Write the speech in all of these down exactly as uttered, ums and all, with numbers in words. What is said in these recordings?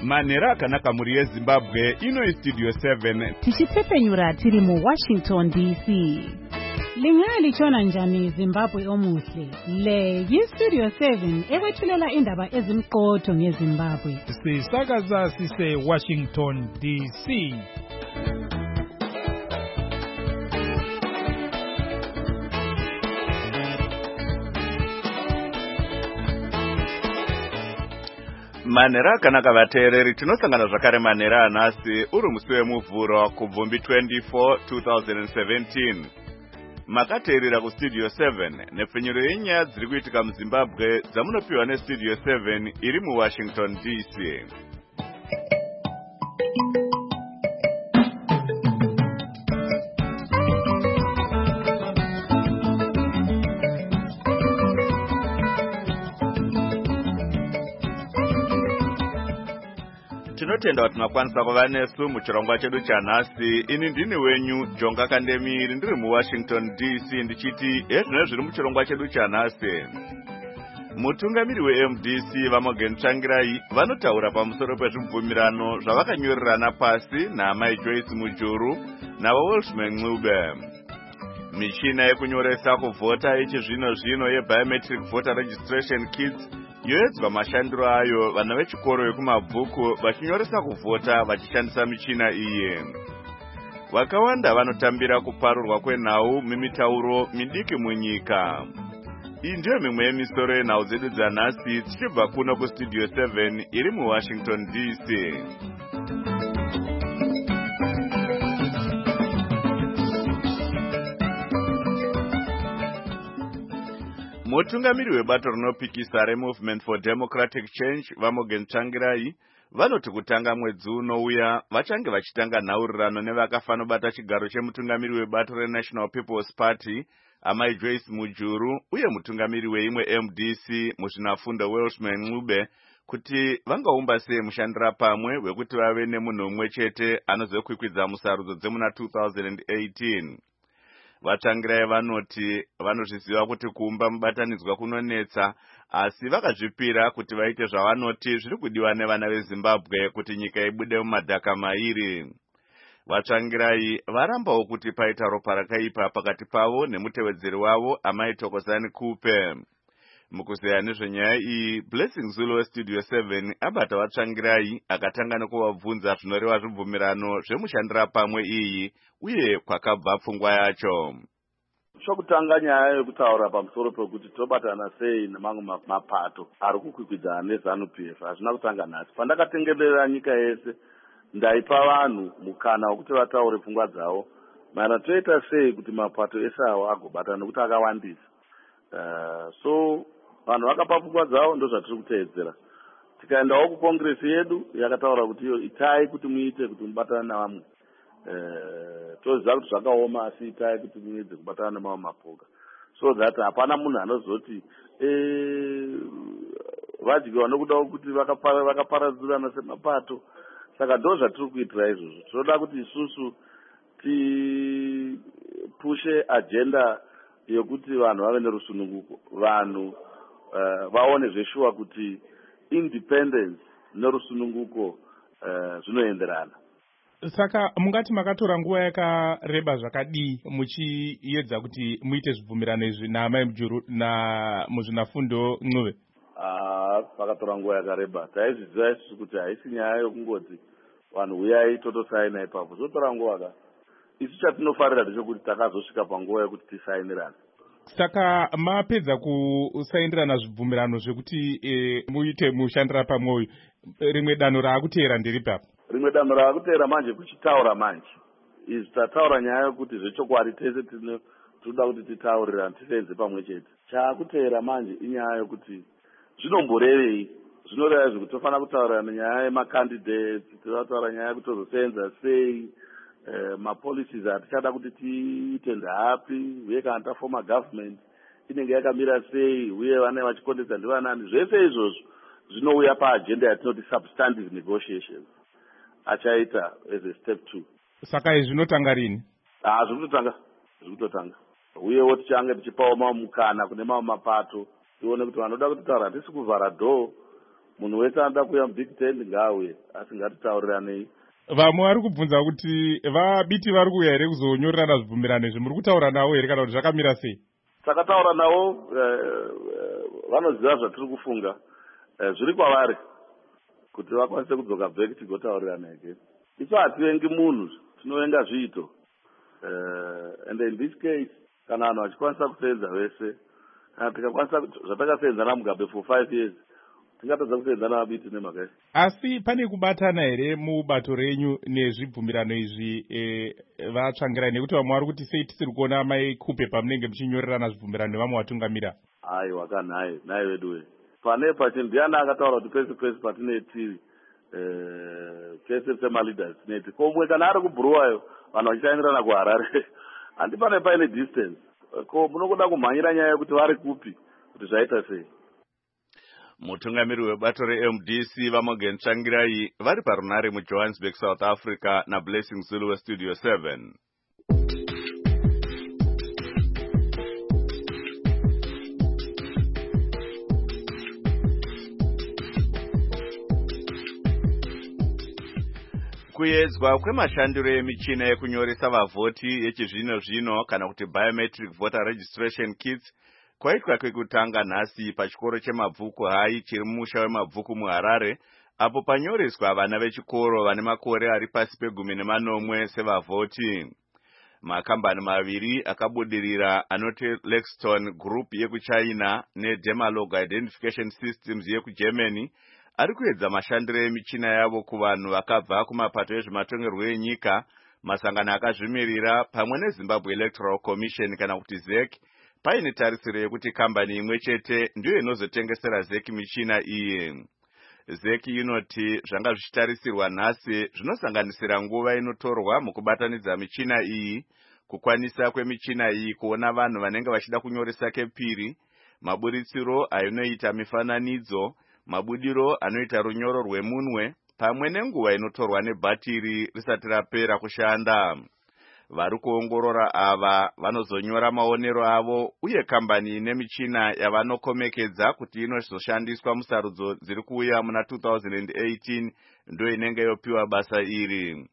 Manera akanaka muri yeZimbabwe ino Studio seven. Tichitsepenyura tiri mu Washington D C. Lingali chona njani Zimbabwe omuhle. Le yi Studio seven ekwethulela indaba ezimqotho ngeZimbabwe. Sisakaza sise Washington D C. Manera akanaka vateereri tinosangana zvakare manera anhasi uri musi wemuvhuro kubvumbi twenty-four twenty seventeen. Makateerera kuStudio seven nepfenyuro yenyaya dziri kuitika muZimbabwe dzamunopiwa neStudio seven iri muWashington D C. Tinotenda kuti makwanisa kuva nesu muchirongwa chedu chanhasi. Ini ndini wenyu Jonga Kandemiri ndiri muWashington D C ndichiti ezvino zviri muchirongwa chedu chanhasi. Mutungamiri weM D C vaMorgan Tsvangirai vanotaura pamusoro pezvibvumirano zvavakanyorerana pasi naamai Joyce Mujuru navaWelshman Ncube. Michina yekunyoresa kuvhota yechizvino zvino yeBiometric Voter Registration Kits yoedzwa mashandiro ayo vana vechikoro yekumabhuku vachinyoresa kuvhota vachishandisa michina iyi. Vakawanda vanotambira kuparurwa kwenhau mimitauro midiki munyika. Iyi ndiyo mimwe yemisoro yenhau dzedu dzanhasi tichibva kuno kuStudio seven iri muWashington D C. Mutungamiri webato rinopikisa reMovement for Democratic Change vaMorgan Tsvangirai vanoti kutanga mwedzi unouya vachange vachitanga nhaurirano nevakafanobata chigaro chemutungamiri webato reNational People's Party amai Joyce Mujuru uye mutungamiri weimwe M D C muzvinafundo Welshman Ncube kuti vangaumba sei mushandira pamwe wekuti vave nemunhu umwe chete anozokwikwidza musarudzo dzemuna two thousand eighteen. Vatsvangirai vanoti vanozviziva kuti kuumba mubatanidzwa kunonetsa, asi vakazvipira kuti vaite zvavanoti zviri kudiwa nevana veZimbabwe kuti nyika ibude mumadhaka mairi. Vatsvangirai varambawo kuti paita ropa rakaipa pakati pavo nemutevedzeri wavo amai Thokozani Kupe. Mukuzeya nezvenyaya iyi, Blessing Zulu weStudio seven abata vatsvangirai akatanga nekuvabvunza zvinoreva zvibvumirano zvemushandira pamwe iyi uye kwakabva pfungwa yacho. Chokutanga nyaya yekutaura pamusoro pekuti tobatana sei nemamwe mapato ari kukwikwidzana neZANU P F hazvina kutanga nhasi. Pandakatengerera nyika yese ndaipa vanhu mukana wekuti vataure pfungwa dzavo maererano toita sei kuti mapato ese awo agobatana nekuti akawandisa. Uh, so vanhu vakapa pfungwa dzavo ndo zvatiri kuteedzera. Tikaendawo kukongresi yedu yakataura kuti iyo itai kuti muite kuti mubatane navamwe. Uh, toziva kuti zvakaoma asi itai kuti muedze kubatana nemamwe mapoka. So that hapana munhu anozoti eh vadyiwa nokuda kuti vakaparadzirana semapato. Saka ndo zvatiri kuitira izvozvo. Tinoda kuti isusu tipushe agenda yokuti vanhu vave nerusununguko, vanhu uh, vaone zveshuwa kuti independence nerusununguko uh, zvinoenderana. Saka mungati makatora nguva yakareba zvakadii muchiedza kuti muite zvibvumirano izvi naamai Mujuru na muzvinafundo Ncube? Ah, pakatora nguva yakareba. Taizviziva isusu kuti haisi nyaya yokungoti vanhu uyai totosaina ipapo. Zvotora nguva ka. Isu chatinofarira ndechekuti takazosvika panguva yekuti tisainirane. Saka mapedza kusainirana zvibvumirano zvekuti e, muite mushandira pamwe, rimwe danho raakuteera nderipi apa? Rimwe danho raakuteera manje kuchitaura manje. Izvi tataura nyaya yokuti zvechokwadi tese tinoda kuti titaurirane tisenze pamwe chete. Chaakuteera manje inyaya yokuti zvinomborevei. Zvinoreva zvekuti tofanira kutaurirana nyaya yemacandidates, totaura nyaya yekuti tozosenza sei. Uh, mapolicies atichada kuti tiite ndapi uye kana tafoma government inenge yakamira sei uye vane vachikondedza ndivanani. Zvese izvozvo zvinouya paagenda yatinoti substantive negotiations achaita as a step two. Saka izvi zvinotanga rini? Ah, zvinotanga zvinotanga uyewo tichange tichipawo mamwe mukana kune mamwe mapato tione kuti vanoda kuti taura hatisi kuvhara dhoo munhu wese anoda kuuya mubig tent ngaauye, asi ngatitaurirane. Vamwe vari kubvunza kuti vabiti vari kuuya here kuzonyorerana zvibvumirano izvi, muri kutaura navo here kana kuti zvakamira sei? Takataura navo, vanoziva zvatiri kufunga, zviri kwavari kuti vakwanise kudzoka back tigotaurirana again. Isu hativengi munhu, tinovenga zviito. And in this case, kana vanhu vachikwanisa kusenza vese, kana tikakwanisa zvatakasenzana mugabe for five years, tingatadza kusenzana vabiti nemhaka. Asi pane kubatana here mubato renyu nezvibvumirano izvi vatsvangirai, nekuti vamwe vari kuti sei tisiri kuona maikupe pamunenge muchinyorerana zvibvumirano nevamwe vatungamira? Aiwa kanhai, nai vedu we. Pane pachinhu ndiani akataura kuti pese pese patineti pese semaleaders neti komwe kana ari kubhuruwayo vanhu vachitangirana kuharare handi pane paine distance ko munokuda kumhanyira nyaya yekuti vari kupi kuti zvaita sei. Mutungamiri webato re-M D C Vamogen Tsvangirai vari parunare muJohannesburg, South Africa naBlessing Zulu weStudio seven. Kuedzwa kwemashandiro emichina yekunyoresa vavhoti yechizvino zvino kana kuti biometric voter registration kits kwaitwa kwekutanga nhasi pachikoro chemabvuku hai chiri mumusha wemabvuku muHarare, apo panyoreswa vana vechikoro vane makore ari pasi pegumi nemanomwe sevavhoti. Makambani maviri akabudirira anoti Lexton Group yekuChina neDemalog Identification Systems yekuGermany ari kuedza mashandiro emichina yavo kuvanhu vakabva kumapato ezvematongerwo enyika, masangano akazvimirira pamwe neZimbabwe Electoral Commission kana kuti Z E C. Paine tarisiro yekuti kambani imwe chete ndiyo inozotengesera Z E C michina iyi. Z E C inoti zvanga zvichitarisirwa nhasi zvinosanganisira nguva inotorwa mukubatanidza michina iyi, kukwanisa kwemichina iyi kuona vanhu vanenge vachida kunyoresa kepiri, maburitsiro ainoita mifananidzo, mabudiro anoita runyoro rwemunwe, pamwe nenguva inotorwa nebhatiri risati rapera kushanda. Vari kuongorora ava vanozonyora maonero avo, uye kambani ine michina yavanokomekedza kuti inozoshandiswa musarudzo dziri kuuya muna two thousand eighteen ndo inenge yopiwa basa iri.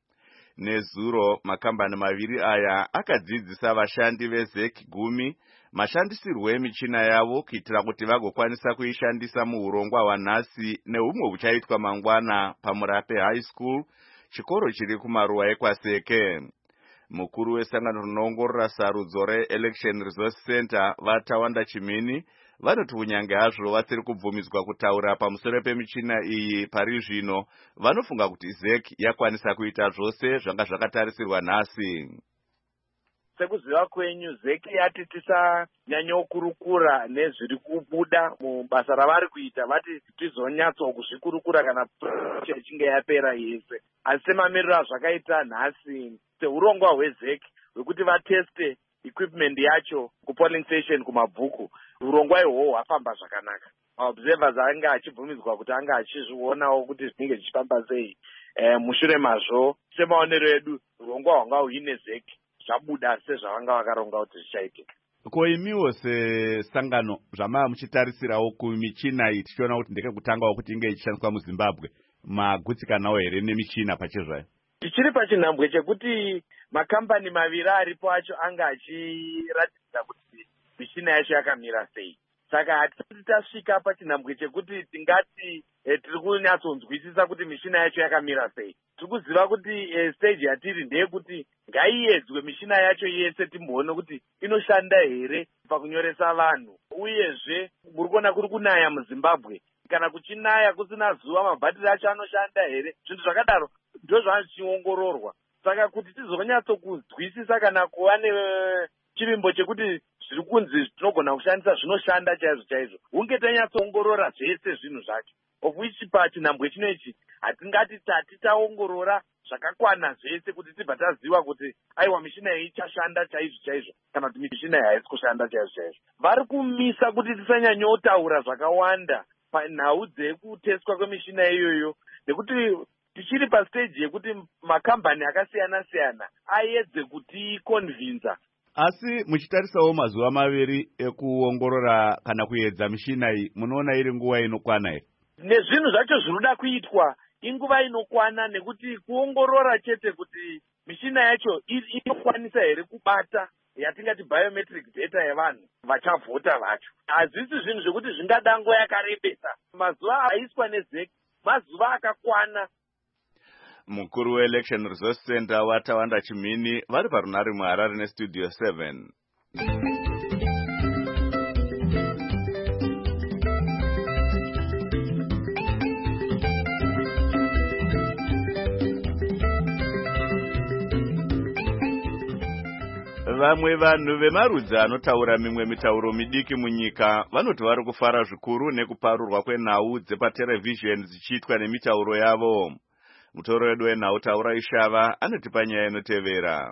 Nezuro makambani maviri aya akadzidzisa vashandi veZ E C gumi mashandisirwo emichina yavo kuitira kuti vagokwanisa kuishandisa muurongwa hwanhasi nehumwe huchaitwa mangwana paMurape High School, chikoro chiri kumaruwa ekwaseke. Mukuru wesangano rinoongorora sarudzo reElection Resource Center vaTawanda Chimini vanoti kunyange hazvo vasiri kubvumidzwa kutaura pamusoro pemichina iyi pari zvino, vanofunga kuti Z E C yakwanisa kuita zvose zvanga zvakatarisirwa nhasi. Sekuziva kwenyu Z E C yati tisanyanyokurukura nezviri kubuda mubasa ravari kuita, vati tizonyatso kuzvikurukura kana ichinge yapera yese. Asi semamiriro azvakaita nhasi seurongwa hweZ E C hwekuti vateste equipment yacho kupolling station kumabvuku, urongwa ihwohwo hwafamba zvakanaka. Maobservers anga achibvumidzwa kuti anga achizvionawo kuti zvinenge zvichifamba sei. E, mushure mazvo semaonero edu urongwa hwanga huine Z E C zvabuda sezvavanga vakaronga kuti zvichaitika. Ko imiwo sesangano zvamava muchitarisirawo kumichina iyi tichiona kuti ndekekutangawo kuti inge ichishandiswa muZimbabwe, magutsikanawo here nemichina pachezvayo? Tichiri pachinhambwe chekuti makambani maviri aripo acho anga achiratidza kuti michina yacho yakamira sei. Saka hatisati tasvika pachinhambwe chekuti tingati eh, tiri kunyatsonzwisisa kuti michina yacho yakamira sei. Tiri kuziva kuti eh, stage yatiri ndeyekuti ngaiedzwe michina yacho yese timboone kuti inoshanda here pakunyoresa vanhu. Uyezve muri kuona kuri kunaya muZimbabwe, kana kuchinaya kusina zuva mabhatiri acho anoshanda here. Zvinhu zvakadaro ndo zvachiongororwa. Saka kuti tizonyatsokuzwisisa kana kuva nechivimbo chekuti zviri kunzi tinogona kushandisa zvinoshanda chaizvo chaizvo, hunge tanyatsoongorora zvese zvinhu zvacho, of which pachinhambwe chinechi hatingati tati taongorora zvakakwana zvese kuti tibva taziva kuti aiwa michina iyi ichashanda chaizvo chaizvo kana kuti michina iyi haisi kushanda chaizvo chaizvo. Vari kumisa kuti tisanyanyotaura zvakawanda panhau dzekuteswa kwemichina iyoyo, nekuti tichiri pastage yekuti makambani akasiyana siyana aedze kuti convince. Asi muchitarisawo mazuva maviri ekuongorora kana kuedza michina iyi, munoona iri nguva inokwana here? nezvinhu zvacho zvinoda kuitwa inguva inokwana, nekuti kuongorora chete kuti mishina yacho inokwanisa here kubata yatingati biometric data yevanhu vachavhota vacho. Hazvisi zvinhu zvekuti zvingada nguva yakarebesa. Mazuva aiswa nezeki mazuva akakwana. Mukuru weElection Resource Center Watawanda Chimini vari parunare muHarare neStudio seven. Vamwe vanhu vemarudzi anotaura mimwe mitauro midiki munyika vanoti vari kufara zvikuru nekuparurwa kwenhau dzepaterevhizheni dzichiitwa nemitauro yavo. Mutoro wedu wenhau Taura Ishava anotipa nyaya inotevera.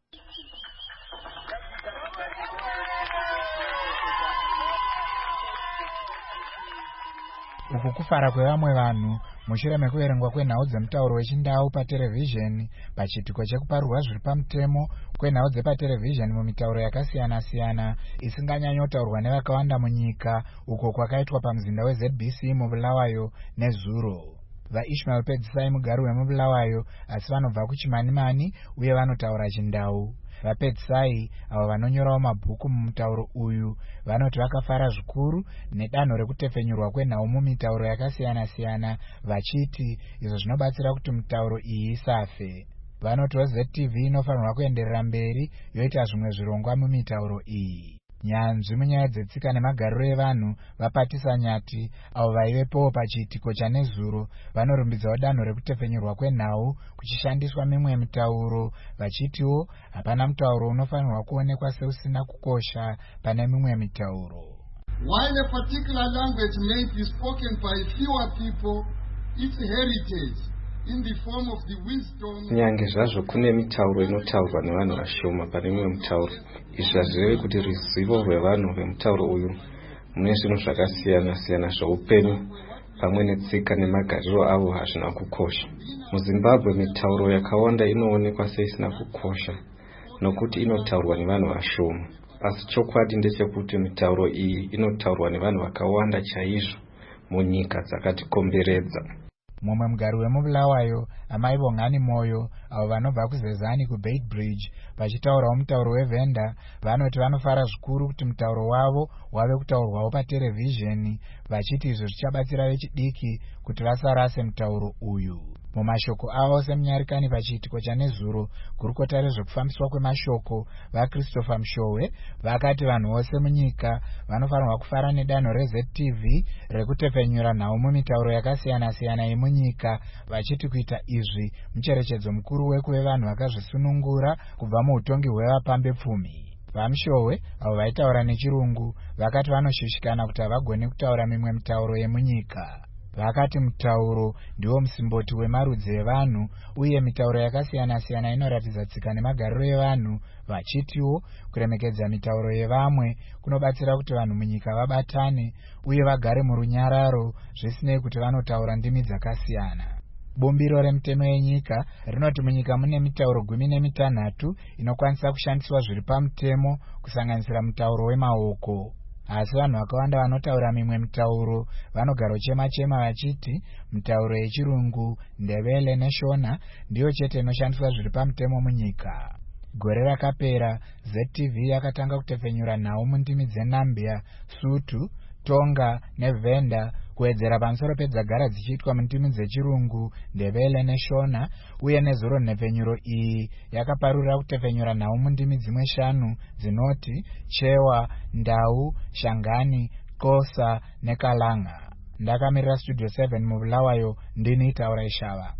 Uku kufara kwevamwe vanhu mushure mekuverengwa kwenhau dzemutauro wechindau paterevhizheni pachiitiko chekuparurwa zviri pamutemo kwenhau dzepaterevhizheni mumitauro yakasiyana-siyana isinganyanyotaurwa nevakawanda munyika, uko kwakaitwa pamuzinda weZ B C muBulawayo neZuro. VaIshmael Pedzisai mugari wemuBulawayo asi vanobva kuChimanimani uye vanotaura chindau. VaPedzisai avo vanonyorawo mabhuku mumutauro uyu vanoti vakafara zvikuru nedanho rekutefenyurwa kwenhau mumitauro yakasiyana-siyana, vachiti izvo zvinobatsira kuti mitauro iyi isafe. Vanotiwo Z T V inofanirwa kuenderera mberi yoita zvimwe zvirongwa mumitauro iyi. Nyanzvi munyaya dzetsika nemagariro evanhu vaPatisa Nyati avo vaivepowo pachiitiko chaNezuro vanorumbidzawo danho rekutefenyurwa kwenhau kuchishandiswa mimwe mitauro, vachitiwo hapana mutauro unofanirwa kuonekwa seusina kukosha pane mimwe mitauro. While a particular language may be spoken by fewer people, its heritage in the form of the wisdom. Nyange zvazvo kune mitauro inotaurwa nevanhu vashoma pane mimwe mitauro, izvi hazvireve kuti ruzivo rwevanhu vemutauro uyu mune zvinhu zvakasiyana-siyana zveupenyu pamwe netsika nemagariro avo hazvina kukosha. MuZimbabwe mitauro yakawanda inoonekwa seisina kukosha nokuti inotaurwa nevanhu vashoma, asi chokwadi ndechekuti mitauro iyi inotaurwa nevanhu vakawanda chaizvo munyika dzakatikomberedza. Mumwe mugari wemuBulawayo, Amai Bongani Moyo, avo vanobva kuZezani kuBait Bridge, vachitaurawo mutauro weVenda, vanoti vanofara zvikuru kuti mutauro wavo wave kutaurwawo paterevhizheni, vachiti izvo zvichabatsira vechidiki kuti vasarase mutauro uyu. Mumashoko avo semunyarikani pachiitiko chaNezuro, gurukota rezvekufambiswa kwemashoko vaChristopher Mshowe vakati vanhu vose munyika vanofanirwa kufara nedanho reZ T V rekutefenyura nhau mumitauro yakasiyana-siyana yemunyika, vachiti kuita izvi mucherechedzo mukuru wekuve vanhu vakazvisunungura kubva muutongi hwevapambe pfumi. VaMshowe avo vaitaura nechirungu vakati vanoshushikana kuti havagoni kutaura mimwe mitauro yemunyika. Vakati mutauro ndiwo musimboti wemarudzi evanhu uye mitauro yakasiyana-siyana inoratidza tsika nemagariro evanhu, vachitiwo kuremekedza mitauro yevamwe kunobatsira kuti vanhu munyika vabatane uye vagare murunyararo zvisinei kuti vanotaura ndimi dzakasiyana. Bumbiro remutemo yenyika rinoti munyika mune mitauro gumi nemitanhatu inokwanisa kushandiswa zviri pamutemo kusanganisira mutauro wemaoko. Asi vanhu vakawanda vanotaura mimwe mitauro vanogara chema-chema vachiti mitauro yechirungu, Ndebele neShona ndiyo chete inoshandiswa zviri pamutemo munyika. Gore rakapera Z T V yakatanga kutefenyura nhau mundimi dzeNambia, Sotho, Tonga neVenda kuwedzera pamusoro pedzagara dzichiitwa mundimi dzechirungu, Ndebele neShona, uye nezuro nhefenyuro iyi yakaparura kutefenyura nhau mundimi dzimwe shanu dzinoti Chewa, Ndau, Shangani, Xhosa neKalanga. Ndakamirira Studio seven muBulawayo, ndini Taura Ishava.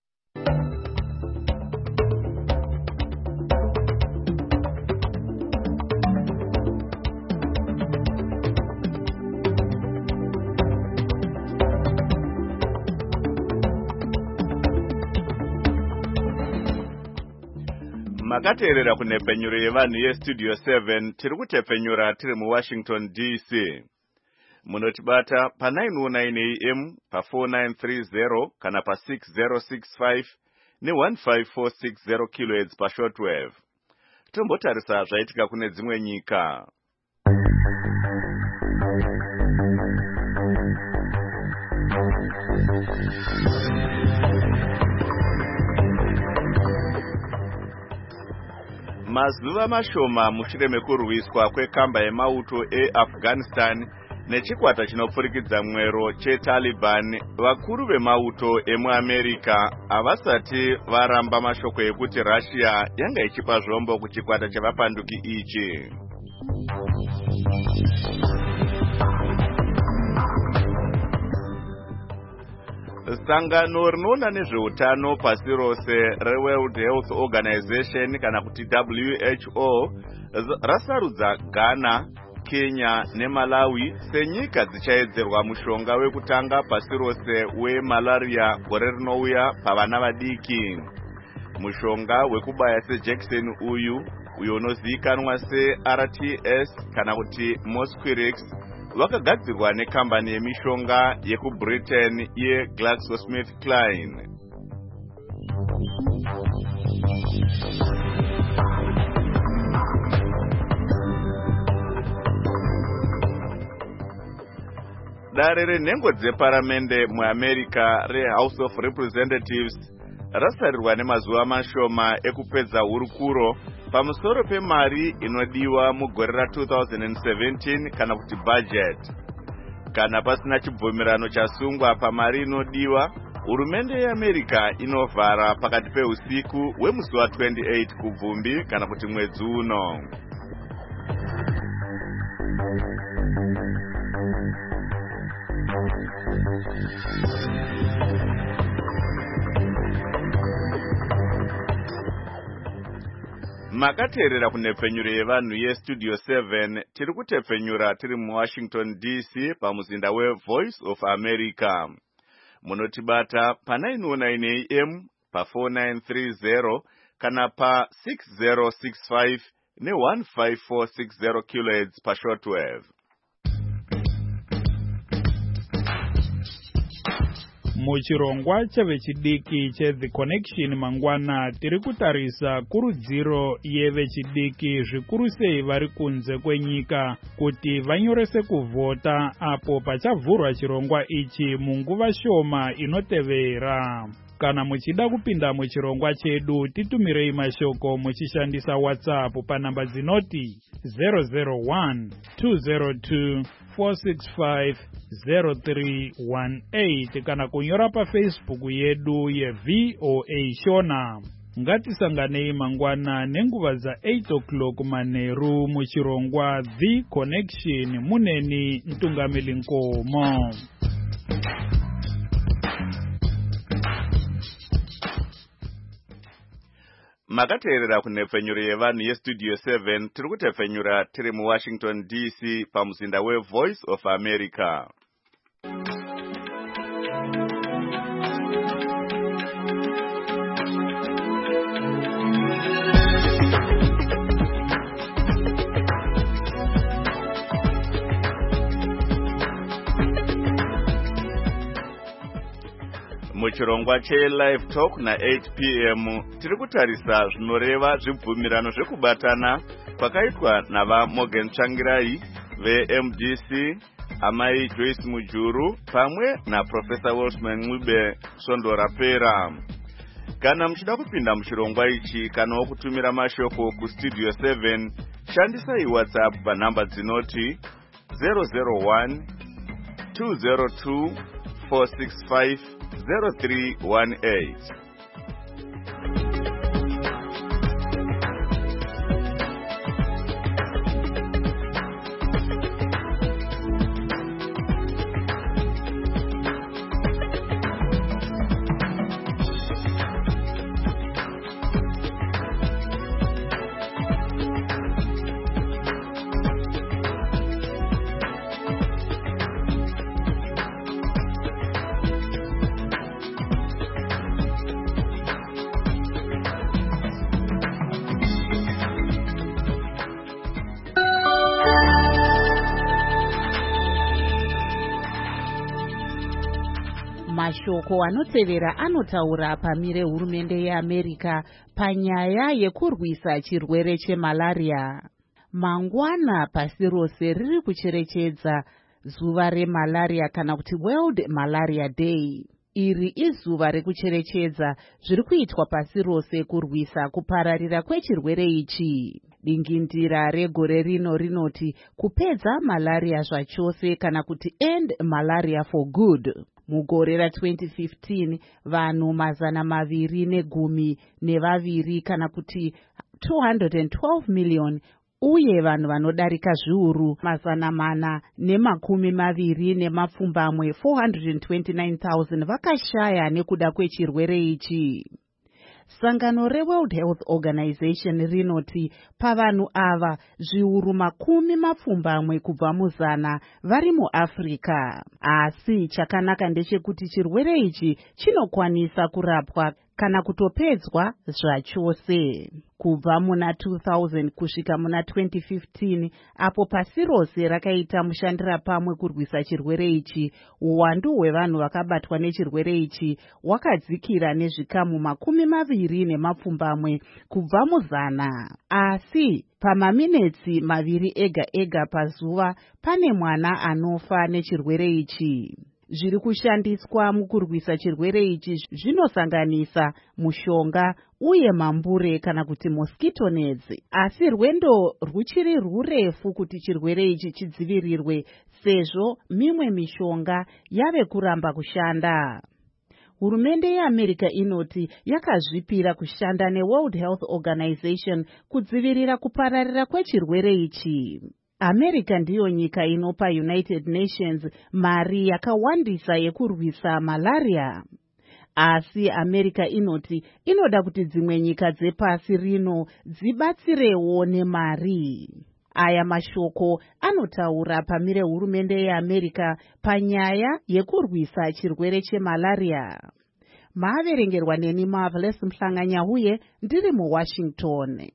Makateerera kunhepfenyuro yevanhu yeStudio seven, tiri kutepfenyura tiri muWashington D C. Munotibata pa nine oh nine A M, pa four nine three zero kana pa six zero six five ne one five four six zero kilohertz pa shortwave. Tombotarisa zvaitika kune dzimwe nyika. Mazuva mashoma mushure mekurwiswa kwekamba yemauto eAfghanistan nechikwata chinopfurikidza mwero cheTaliban, vakuru vemauto emuAmerica havasati varamba mashoko ekuti Russia yanga ichipa zvombo kuchikwata chevapanduki ichi. Sangano rinoona nezveutano pasi rose reWorld Health Organization kana kuti W H O rasarudza Ghana, Kenya neMalawi senyika dzichaedzerwa mushonga wekutanga pasi rose wemalaria gore rinouya pavana vadiki. Mushonga wekubaya sejekiseni uyu uyo unozivikanwa seR T S kana kuti Mosquirix wakagadzirwa nekambani yemishonga yekuBritain yeGlaxoSmithKline. Dare renhengo dzeparamende muAmerica reHouse of Representatives rasarirwa nemazuva mashoma ekupedza hurukuro pamusoro pemari inodiwa mugore ra two thousand seventeen kana kuti budget. Kana pasina chibvumirano chasungwa pamari inodiwa, hurumende yeAmerica inovhara pakati peusiku wemusi wa twenty-eight kubvumbi kana kuti mwedzi uno. Makateerera kunhepfenyuro yevanhu yeStudio seven, tiri kutepfenyura tiri muWashington D C pamuzinda weVoice of America. Munotibata pa nine oh nine A M, pa four nine three zero kana pa six zero six five ne one five four six zero kilohertz pa shortwave. Muchirongwa chevechidiki cheThe Connection mangwana tiri kutarisa kurudziro yevechidiki zvikuru sei vari kunze kwenyika kuti vanyorese kuvhota apo pachavhurwa chirongwa ichi munguva shoma inotevera. Kana muchida kupinda muchirongwa chedu titumirei mashoko muchishandisa WhatsApp panamba dzinoti zero zero one two zero two four six five zero three one eight kana kunyora pa Facebook yedu yeV O A Shona. Ngatisanganei mangwana nenguva za eight o'clock manheru muchirongwa The Connection. Muneni Ntungamili Nkomo. Makateerera kunhepfenyuro yevanhu yeStudio seven, tiri kutepfenyura tiri muWashington D C pamuzinda weVoice of America. Muchirongwa cheLive Talk na eight P M tiri kutarisa zvinoreva zvibvumirano zvekubatana kwakaitwa nava Morgan Tsvangirai veM D C, amai Joyce Mujuru pamwe na Professor Wolfman Ncube Svondo rapera. Kana muchida kupinda muchirongwa ichi kana kutumira mashoko kuStudio seven, shandisai WhatsApp panhamba dzinoti zero zero one two zero two four six five zero three one eight. Mashoko anotevera anotaura pamire hurumende yeAmerica panyaya yekurwisa chirwere chemalaria. Mangwana pasi rose riri kucherechedza zuva remalaria kana kuti World Malaria Day. Iri izuva rekucherechedza zviri kuitwa pasi rose kurwisa kupararira kwechirwere ichi. Dingindira regore rino rinoti kupedza malaria zvachose kana kuti end malaria for good. Mugore ra twenty fifteen vanhu mazana maviri negumi nevaviri kana kuti two hundred twelve million uye vanhu vanodarika zviuru mazana mana nemakumi maviri nemapfumbamwe four hundred twenty-nine thousand vakashaya nekuda kwechirwere ichi. Sangano reWorld Health Organization rinoti pavanhu ava zviuru makumi mapfumbamwe kubva muzana vari muAfrica. Asi chakanaka ndechekuti chirwere ichi chinokwanisa kurapwa kana kutopedzwa zvachose. Kubva muna two thousand kusvika muna twenty fifteen apo pasi rose rakaita mushandira pamwe kurwisa chirwere ichi, uwandu hwevanhu vakabatwa nechirwere ichi wakadzikira nezvikamu makumi maviri nemapfumbamwe kubva muzana. Asi pamaminetsi maviri ega ega pazuva pane mwana anofa nechirwere ichi. Zviri kushandiswa mukurwisa chirwere ichi zvinosanganisa mushonga uye mambure kana kuti mosquito nets. Asi rwendo ruchiri rurefu kuti chirwere ichi chidzivirirwe sezvo mimwe mishonga yave kuramba kushanda. Hurumende yeAmerica inoti yakazvipira kushanda neWorld Health Organization kudzivirira kupararira kwechirwere ichi. America ndiyo nyika inopa United Nations mari yakawandisa yekurwisa malaria. Asi America inoti inoda kuti dzimwe nyika dzepasi rino dzibatsirewo nemari. Aya mashoko anotaura pamire hurumende yeAmerica panyaya yekurwisa chirwere chemalaria. Maaverengerwa neni Marvelous Mhlanganyauye ndiri muWashington.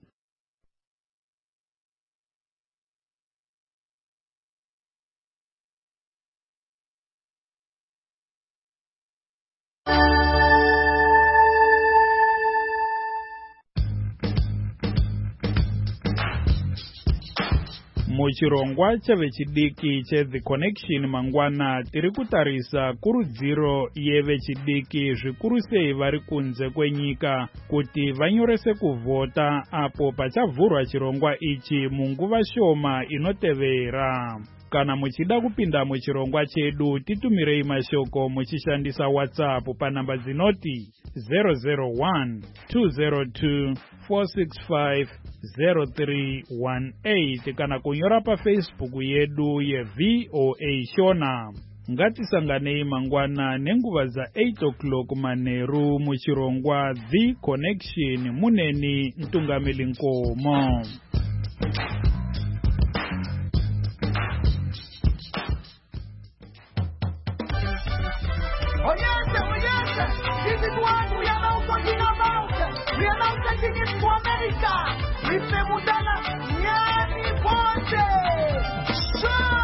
Muchirongwa chevechidiki cheThe Connection mangwana tiri kutarisa kurudziro yevechidiki zvikuru sei vari kunze kwenyika kuti vanyorese kuvhota apo pachavhurwa chirongwa ichi munguva shoma inotevera. Kana muchida kupinda muchirongwa chedu titumirei mashoko muchishandisa WhatsApp panamba dzinoti zero zero one two zero two four six five zero three one eight kana kunyora paFacebook yedu yeV O A Shona. Ngatisanganei mangwana nenguva za eight o'clock manheru muchirongwa The Connection muneni Ntungamili Nkomo. Oh yes, oh yes, this is what we are now talking about. We are now taking it to America. Ipemutana Nyani Ponte. Show!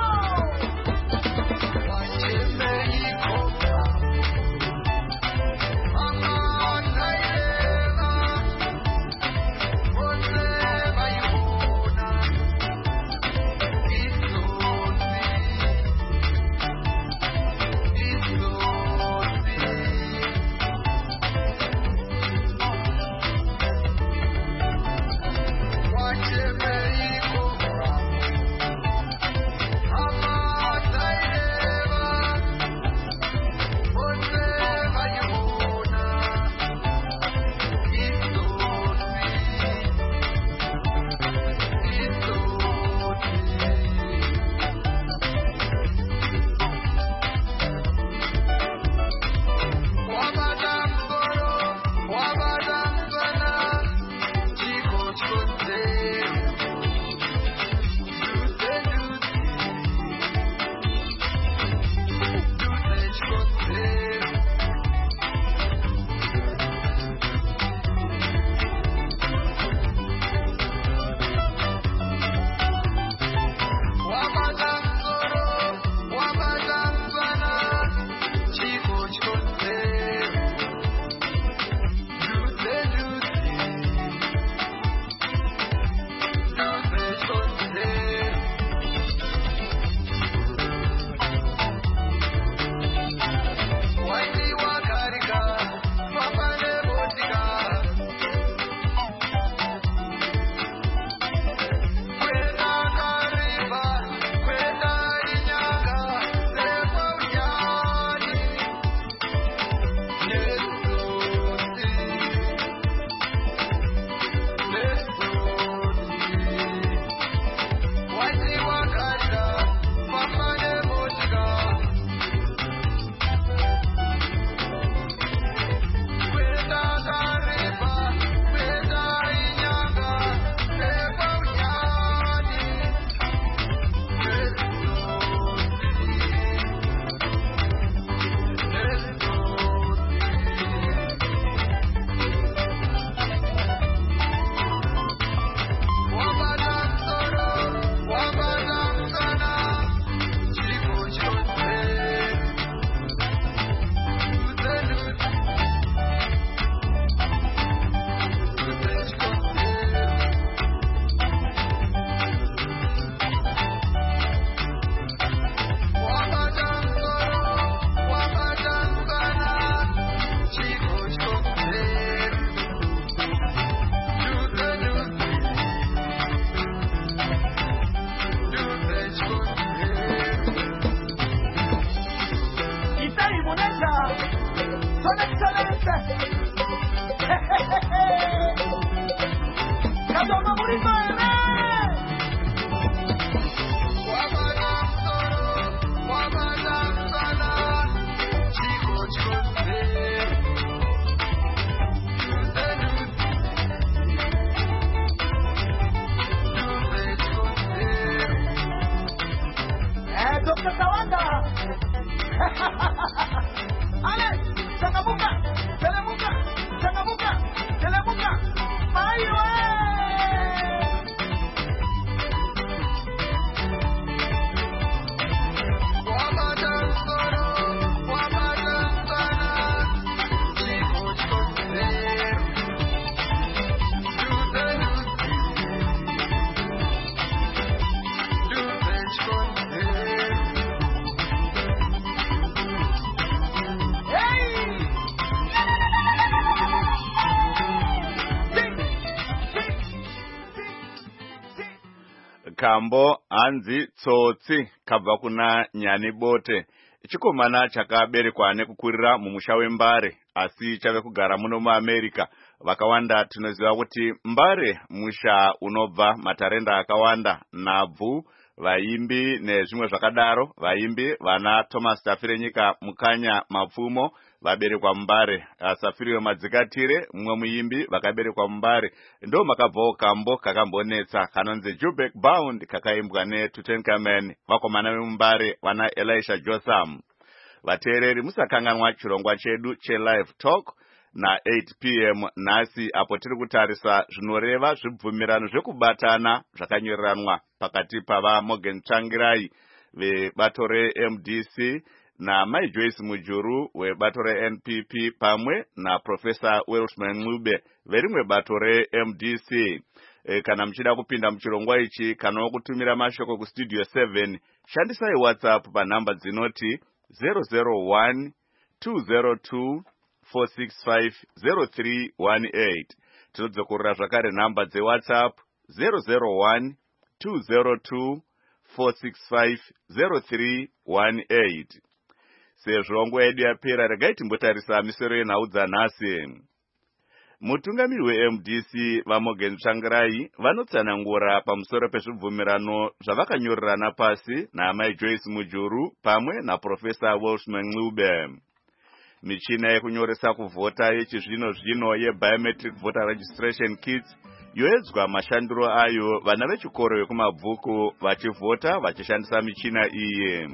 kambo hanzi tsotsi kabva kuna Nyani Bote. Chikomana chakaberekwa nekukurira mumusha weMbare asi chave kugara muno muAmerica. Vakawanda tinoziva kuti Mbare musha unobva matarenda akawanda, nabvu, vaimbi nezvimwe zvakadaro. Vaimbi vana Thomas Tafirenyika Mukanya Mapfumo vaberekwa Mbare, Safirio Madzikatire mumwe muimbi vakaberekwa Mbare. Ndo makabvawo kambo kakambonetsa kanonzi Jubek Bound kakaimbwa neTutankhamen vakomana veMumbare vana Elisha Jotham. Vateereri musakanganwa chirongwa chedu che-Live Talk na eight p m nhasi apo tiri kutarisa zvinoreva zvibvumirano zvekubatana zvakanyoreranwa pakati pava Morgan Tsvangirai vebato re-M D C na Mai Joyce Mujuru webato re-N P P pamwe na Professor Welshman Ncube verimwe bato re-M D C. E, kana mchida kupinda mchirongwa ichi kana kutumira mashoko ku studio seven shandisai WhatsApp pa namba dzinoti zero zero one two zero two four six five zero three one eight. Tinodzokorera zvakare namba dze WhatsApp zero zero one two zero two four six five zero three one eight. Sezvo nguva yedu yapera, regai timbotarisa misoro yenhau dzanhasi. Mutungamiri we-M D C vaMorgan Tsvangirai vanotsanangura pamusoro pezvibvumirano zvavakanyorerana pasi naMai Joyce Mujuru pamwe naProfessor Welshman Ncube. Michina yekunyoresa kuvhota yechizvino zvino ye-Biometric Voter Registration Kits yoedzwa mashandiro ayo vana vechikoro vekumabvuku vachivhota vachishandisa michina iyi.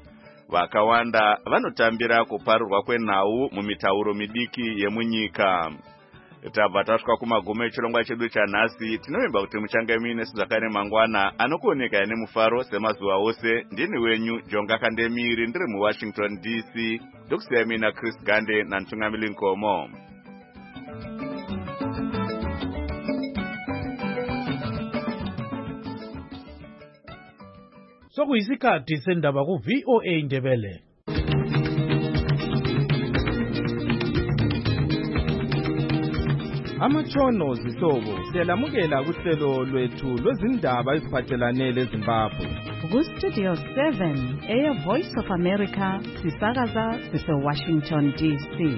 Vakawanda vanotambira kuparurwa kwenhau mumitauro midiki yemunyika. Tabva tasvika kumagumo echirongwa chedu chanhasi. Tinovimba kuti muchange muine zvakare mangwana anokuoneka nemufaro semazuva ose. Ndini wenyu Jonga Kandemiri ndiri muWashington D C. Ndokusiya mina Chris Gande naNtungamili Nkomo. Sokuyisikhathi sendaba ku V O A Ndebele. Amatshono zihlobo siyalamukela kuhlelo lwethu lwezindaba eziphathelane leZimbabwe. Ku Studio seven, Air Voice of America, sisakaza sise-Washington D C.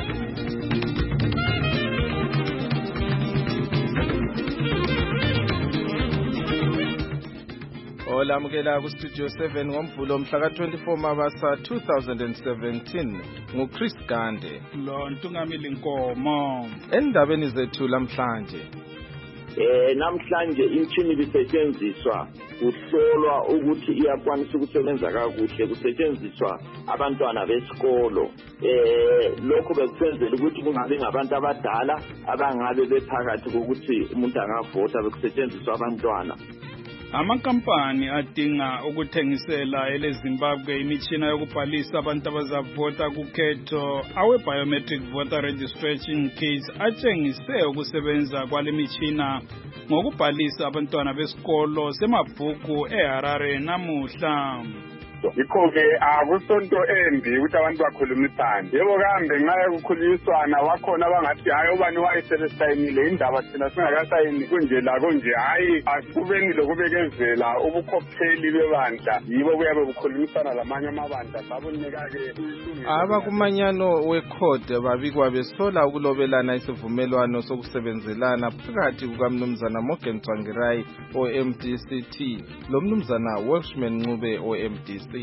Olamukela ku Studio seven ngomvulo mhla ka twenty-four Mabasa two thousand seventeen nguChris Gande lo Ntungamili Nkomo. Endabeni zethu lamhlanje, eh namhlanje imchini bisetshenziswa kuhlolwa ukuthi iyakwanisa ukusebenza kakuhle, kusetshenziswa abantwana besikolo. Eh lokho bekusenzela ukuthi kungabi ngabantu abadala abangabe bephakathi kokuthi umuntu angavota, bekusetshenziswa abantwana. Amakampani adinga ukuthengisela eleZimbabwe imitshina yokubhalisa abantu abazavota kukhetho awe biometric voter registration kits atshengise ukusebenza kwale mitshina ngokubhalisa abantwana besikolo semabhuku eHarare namuhla. Yikho-ke akusonto embi ukuthi abantu bakhulumisane. Yebo kambe nxa yokukhulumiswana wakhona abangathi hayi ubani wayesebesayinile indaba thina singakasayini kunje la kunje, hayi akubeni lokubekezela ubukhokheli bebandla yibo kuyabe kukhulumisana lamanye amabandla babunika-ke. Abakumanyano wekhode babikwa besola ukulobelana isivumelwano sokusebenzelana phakathi kukaMnumzana Morgan Tsvangirai o-M D C T lo Mnumzana Welshman Ncube o-M D C.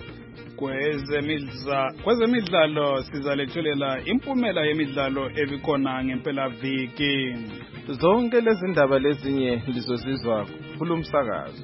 Kwezemidlalo sizalethulela impumela yemidlalo ebikhona ngempela viki. Zonke lezi ndaba lezinye lizozizwa kulo msakazo.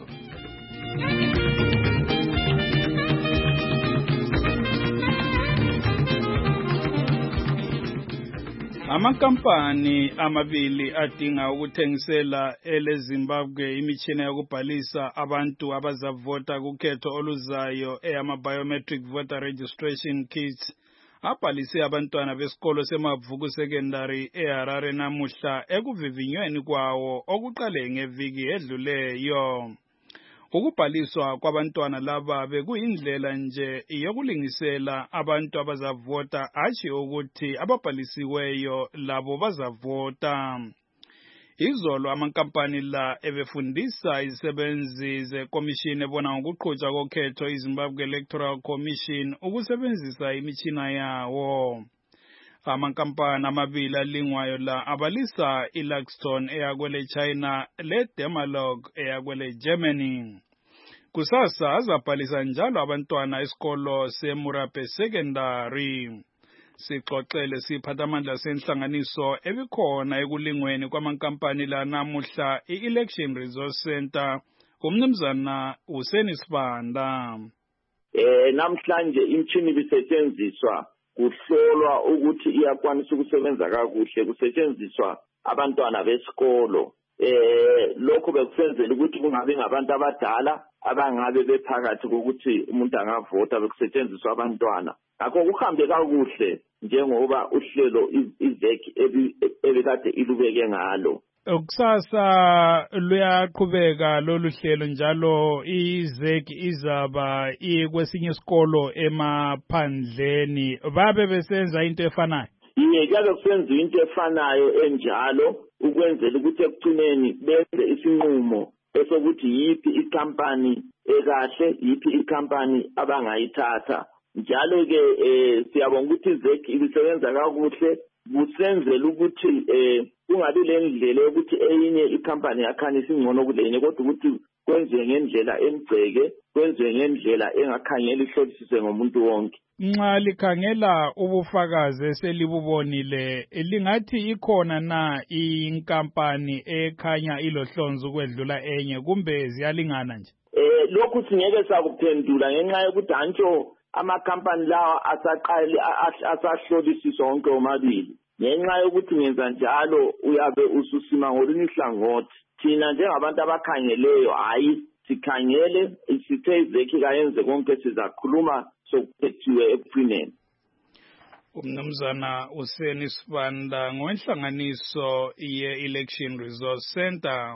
Amakampani amabili adinga ukuthengisela eleZimbabwe imitshina yokubhalisa abantu abazavota kukhetho oluzayo eyama biometric voter registration kits abhalise abantwana besikolo semabvuku secondary eHarare namuhla ekuvivinyweni kwawo okuqale ngeviki edluleyo. Ukubhaliswa kwabantwana laba bekuyindlela nje yokulingisela abantu abazavota, athi ukuthi ababhalisiweyo labo bazavota. Izolo amankampani la ebefundisa izisebenzi zekomishini ebona ngokuqhutshwa kokhetho iZimbabwe Electoral Commission ukusebenzisa imitshina yawo. Amankampani amabili alingwayo la abalisa iLuxton eyakwele China leDermalog eyakwele Germany. Kusasa azabhalisa njalo abantwana esikolo seMurape Secondary. Sixoxele siphathamandla senhlanganiso ebikhona ekulingweni kwamankampani la namuhla i-Election Resource Center umnumzana Hussein Sibanda. Eh namhlanje imtshini bisetshenziswa kuhlolwa ukuthi iyakwanisa ukusebenza kakuhle kusetshenziswa abantwana besikolo. Eh lokho bekusenzela ukuthi kungabe ngabantu abadala abangabe bephakathi kokuthi umuntu angavota bekusetshenziswa abantwana. Akho kuhambe kakuhle njengoba uhlelo izeki ebikade ilubeke ngalo. Kusasa luyaqhubeka lolu hlelo njalo izeki izaba ikwesinye isikolo emaphandleni babe besenza into efanayo. Iye kade kusenza into efanayo enjalo ukwenzela ukuthi ekugcineni benze isinqumo esokuthi yipi ikampani ekahle yipi ikampani abangayithatha. Njalo ke eh siyabonga ukuthi izeki ibisebenza kakuhle busenzela ukuthi eh kungabi lendlela ukuthi eyinye ikampani yakhanyisa ingcono kulenye kodwa ukuthi kwenziwe ngendlela emgceke kwenziwe ngendlela engakhangela ihlolisise ngomuntu wonke. Nxa likhangela ubufakazi eselibubonile lingathi ikhona na inkampani ekhanya ilohlonzo kwedlula enye kumbe ziyalingana nje? Eh lokhu singeke sakuphendula ngenxa yokuthi antsho amakampani lawa asaqale asahlolisiswa onke omabili. Ngenxa yokuthi ngenza njalo uyabe ususima ngolunye ihlangothi. Thina njengabantu abakhangeleyo hayi sikhangele isithe izeki kayenze konke sizakhuluma sokuphethiwe ekuphineni. Umnumzana Hussein Sibanda ngwenhlanganiso ye-Election Resource Center.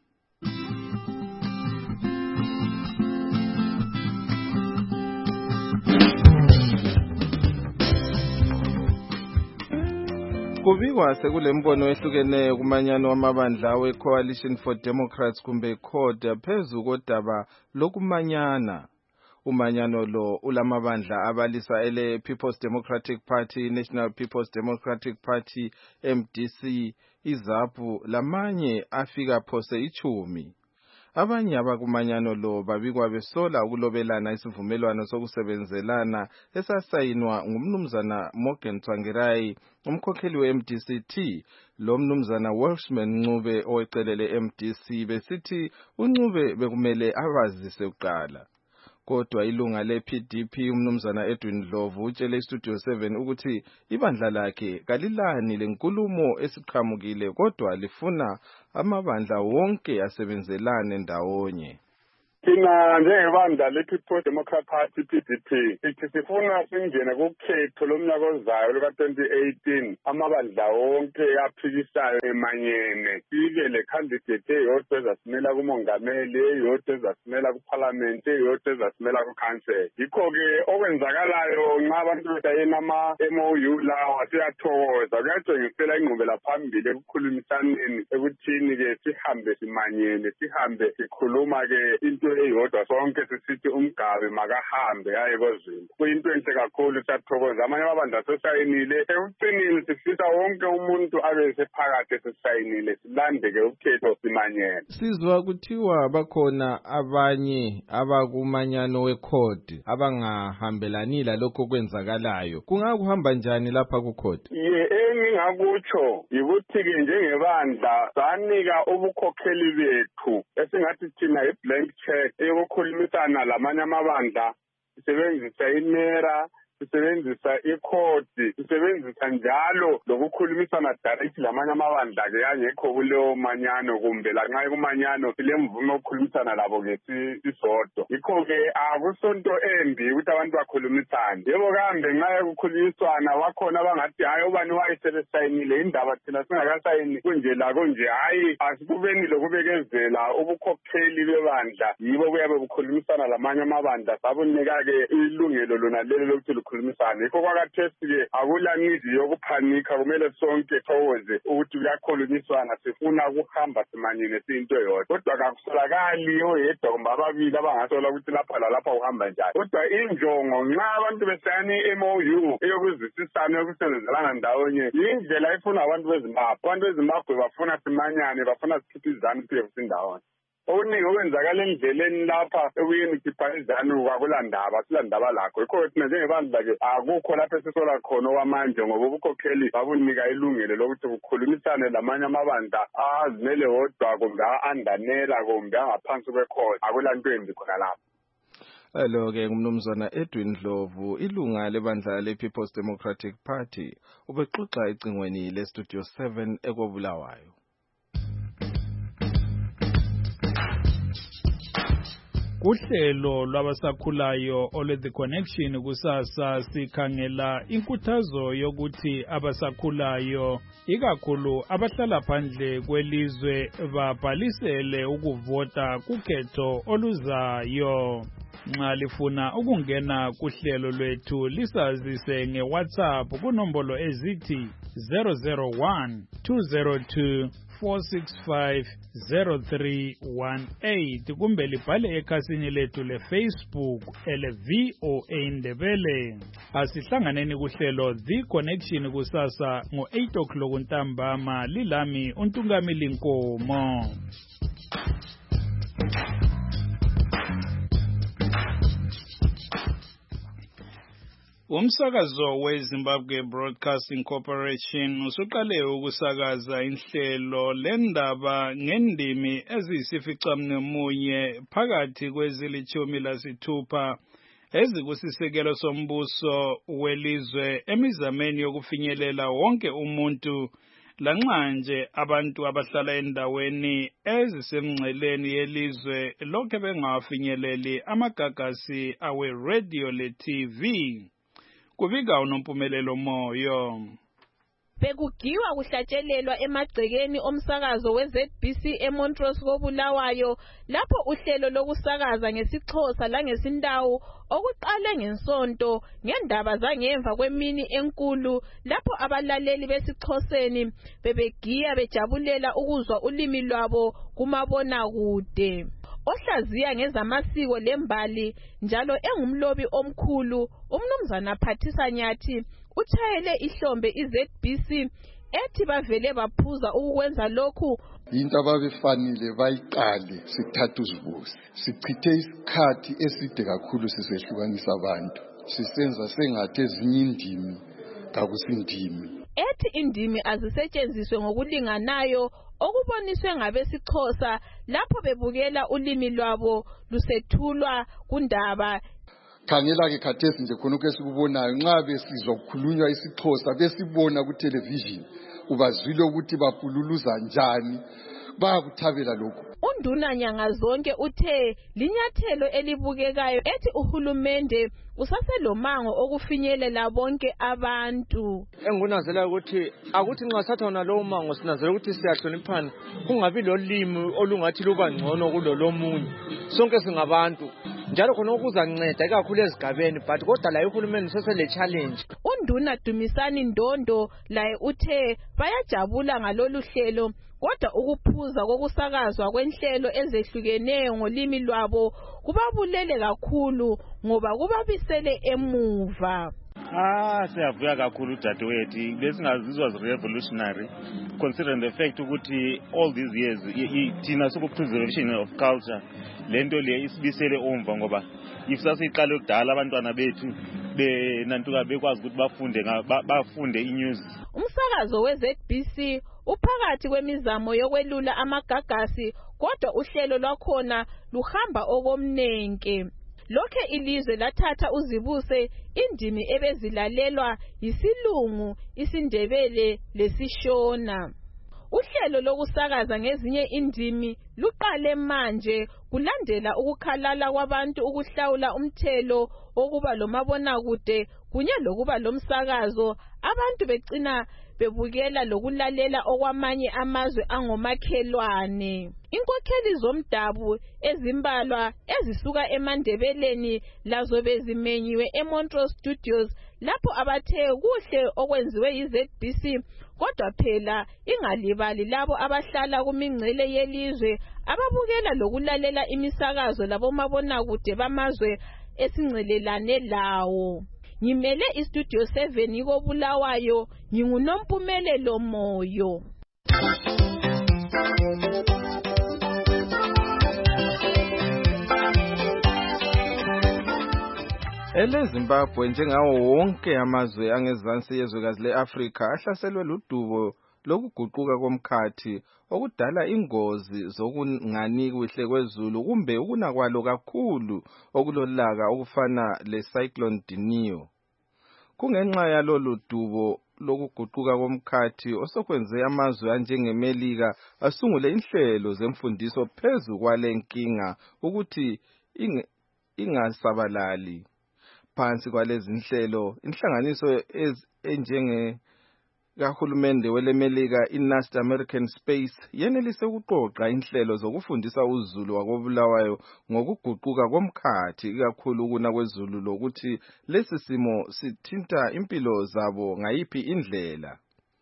Kubikwa sekulembono ehlukeneyo kumanyano wamabandla we-Coalition for Democrats kumbe C O D phezu kodaba lokumanyana. Umanyano lo ulamabandla abalisa ele People's Democratic Party, National People's Democratic Party, M D C, iZAPU lamanye afika phose ichumi. Abanye abakumanyano lo babikwa besola ukulobelana isivumelwano sokusebenzelana esasayinwa ngumnumzana Morgan Tsvangirai umkhokheli we-M D C T lo mnumzana Welshman Ncube owecelele M D C besithi uNcube bekumele abazise uqala. Kodwa ilunga le-P D P umnumzana Edwin Dlovu utshele iStudio seven ukuthi ibandla lakhe kalilani lenkulumo esiqhamukile kodwa lifuna amabandla wonke asebenzelane ndawonye. Thina njengebandla le-People's Democratic Party P D P sithi sifuna singene kukhetho lomnyaka ozayo luka twenty eighteen amabandla wonke aphikisayo emanyene sibe le candidate eyodwa ezasimela kumongameli eyodwa ezasimela kuparliament eyodwa ezasimela kucouncil. Yikho-ke okwenzakalayo nxa abantu besayena ama-M O U lawa siyathokoza kuyatshengisela ingqubela phambili ekukhulumisaneni ekuthini-ke sihambe simanyene sihambe sikhuluma-ke into eyodwa sonke sisithi umgabe makahambe aye kozini. Kuyinto enhle kakhulu siyathokoza amanye amabandla sesayinile ekucinini sifisa wonke umuntu abe sephakathi sesayinile silandeke ukhetho simanyene. Sizwa kuthiwa bakhona abanye abakumanyano we-C O D abangahambelani lalokho kwenzakalayo. Kungakuhamba njani lapha ku-C O D? Ye engingakutsho yikuthi-ke njengebandla sanika ubukhokheli bethu esingathi thina i-blank check eyokukhulumisana lamanye amabandla sisebenzisa imera sisebenzisa ikhodi sisebenzisa njalo lokukhulumisana direct lamanye amabandla-ke yangekho kuleyo manyano kumbe lanxa kumanyano silemvume yokukhulumisana labo-ke sisodwa. Yikho-ke akusonto embi ukuthi abantu bakhulumisane. Yebo kambe nxa yokukhulumiswana bakhona abangathi hayi ubani wayesebesayinile indaba thina singakasayini kunje la kunje hayi asikubeni lokubekezela ubukhokheli bebandla yibo kuyabe bukhulumisana lamanye amabandla sabunika-ke ilungelo lona lelo lokuthi sikhulumisane. Yikho kwakathesi-ke akula need yokuphanika, kumele sonke thokoze ukuthi kuyakhulunyiswana, sifuna ukuhamba simanyene siyinto yodwa. Kodwa kakusolakali oyedwa kumbe ababili abangasola ukuthi lapha lalapha uhamba njani. Kodwa injongo nxa abantu besayane i-M O U eyokuzwisisana yokusebenzelana ndawonye, yindlela efuna abantu beZimbabwe. Abantu beZimbabwe bafuna simanyane, bafuna sikhiphe izanu siye kusindawonye. Okuningi okwenzakala endleleni lapha ekuyeni khipha izanu akula ndaba, sila ndaba lakho. Yikho thina njengebandla-ke akukho lapho esisola khona okwamanje, ngoba ubukhokheli babunika ilungelo lokuthi kukhulumisane lamanye amabandla azimele wodwa kumbe a-andanela kumbe angaphansi kwekhona. Akula nto embi khona lapho. Lo-ke ngumnumzana Edwin Ndlovu, ilunga lebandla le-People's Democratic Party, ubexoxa ecingweni le-Studio seven ekobulawayo. Kuhlelo lwabasakhulayo ole The Connection kusasa sikhangela inkuthazo yokuthi abasakhulayo ikakhulu abahlala phandle kwelizwe babhalisele ukuvota kukhetho oluzayo. Nxa lifuna ukungena kuhlelo lwethu lisazise ngeWhatsApp kunombolo ezithi zero zero one two zero two four six five zero three one eight kumbe libhale ekhasini lethu leFacebook ele V O A Ndebele. Asihlanganeni kuhlelo The Connection kusasa ngo eight o'clock ntambama. Lilami uNtungamili Nkomo. Umsakazo weZimbabwe Broadcasting Corporation usuqale ukusakaza inhlelo lendaba ngendimi eziyisificamunwemunye phakathi kwezilithumi lasithupha ezikusisekelo sombuso welizwe emizameni yokufinyelela wonke umuntu lanxa nje abantu abahlala endaweni ezisemngceleni yelizwe lokho bengafinyeleli amagagasi awe radio le T V. Kubika unompumelelo moyo. Bekugiwa kuhlatshelelwa emagcekeni omsakazo we-Z B C eMontrose koBulawayo lapho uhlelo lokusakaza ngesixhosa langesindawo okuqale ngensonto ngendaba zangemva kwemini enkulu lapho abalaleli besixhoseni bebegiya bejabulela ukuzwa ulimi lwabo kumabona kude. Ohlaziya ngezamasiko lembali njalo engumlobi omkhulu umnumzana Phathisa Nyathi utshayele ihlombe i-Z B C ethi bavele baphuza ukwenza lokhu into ababefanele bayiqale sithatha uzibuze. Sichithe isikhathi eside kakhulu sisehlukanisa abantu, sisenza sengathi ezinye indimi kakusindimi. Ethi indimi azisetshenziswe ngokulinganayo okuboniswe ngabesixhosa lapho bebukela ulimi lwabo lusethulwa kundaba. Khangela ke khathesi nje khona ukesikubonayo nxa besizwa kukhulunywa isixhosa besibona ku television ubazwile ukuthi bapululuza njani bayakuthabela lokho. Unduna nyanga zonke uthe linyathelo elibukekayo ethi uhulumende usaselomango okufinyelela bonke abantu. Engunazela ukuthi akuthi nxa sathona lo mango sinazela ukuthi siyahloniphana kungabi lolimi olungathi luba ngcono kulolomunye. Sonke singabantu njalo khona ukuzanceda ikakhulu ezigabeni but kodwa la uhulumende sesele challenge. Unduna Dumisani Ndondo laye uthe bayajabula ngalolu hlelo kodwa ukuphuza kokusakazwa kwenhlelo ezehlukeneyo ngolimi lwabo kubabulele kakhulu ngoba kubabisele emuva. Ah, siyavuya kakhulu dadewethu besingazizwa revolutionary considering the fact ukuthi all these years thina soku preservation of culture lento le isibisele umva ngoba if sasiqala ukudala abantwana bethu benantuka bekwazi ukuthi bafunde bafunde inews. Umsakazo we-Z B C uphakathi kwemizamo yokwelula amagagasi kodwa uhlelo lwakhona luhamba okomnenke. Lokhe ilizwe lathatha uzibuse indimi ebezilalelwa yisilungu, isindebele lesishona. Uhlelo lokusakaza ngezinye indimi luqale manje kulandela ukukhalala kwabantu ukuhlawula umthelo okuba lomabona kude kunye lokuba lomsakazo abantu becina bebukela lokulalela okwamanye amazwe angomakhelwane. Inkokheli zomdabu ezimbalwa ezisuka eMandebeleni lazo bezimenyiwe eMontrose Studios lapho abathe kuhle okwenziwe yiZ B C, kodwa phela ingalibali labo abahlala kumingcele yelizwe ababukela lokulalela imisakazo labomabonakude bamazwe esingcelelane lawo. Ngimele iStudio seven iko Bulawayo, nginguNompumelelo Moyo. EleZimbabwe njengawo wonke amazwe angezansi yezwekazi leAfrika ahlaselwe ludubo lokuguquka komkhathi okudala ingozi zokungani kuhle kwezulu kumbe ukuna kwalo kakhulu okulolaka okufana lecyclone Dineo. Kungenxa yalolu dubo lokuguquka komkhathi osokwenze amazwe anjengeMelika asungule inhlelo zemfundiso phezu kwale nkinga ukuthi ingasabalali. Phansi kwalezi inhlelo inhlanganiso enjenge kahulumende weleMelika iNAST American Space yenelise ukuqoqa inhlelo zokufundisa uzulu wakobulawayo ngokuguquka komkhathi ikakhulu kuna kwezulu lokuthi lesi simo sithinta impilo zabo ngayiphi indlela.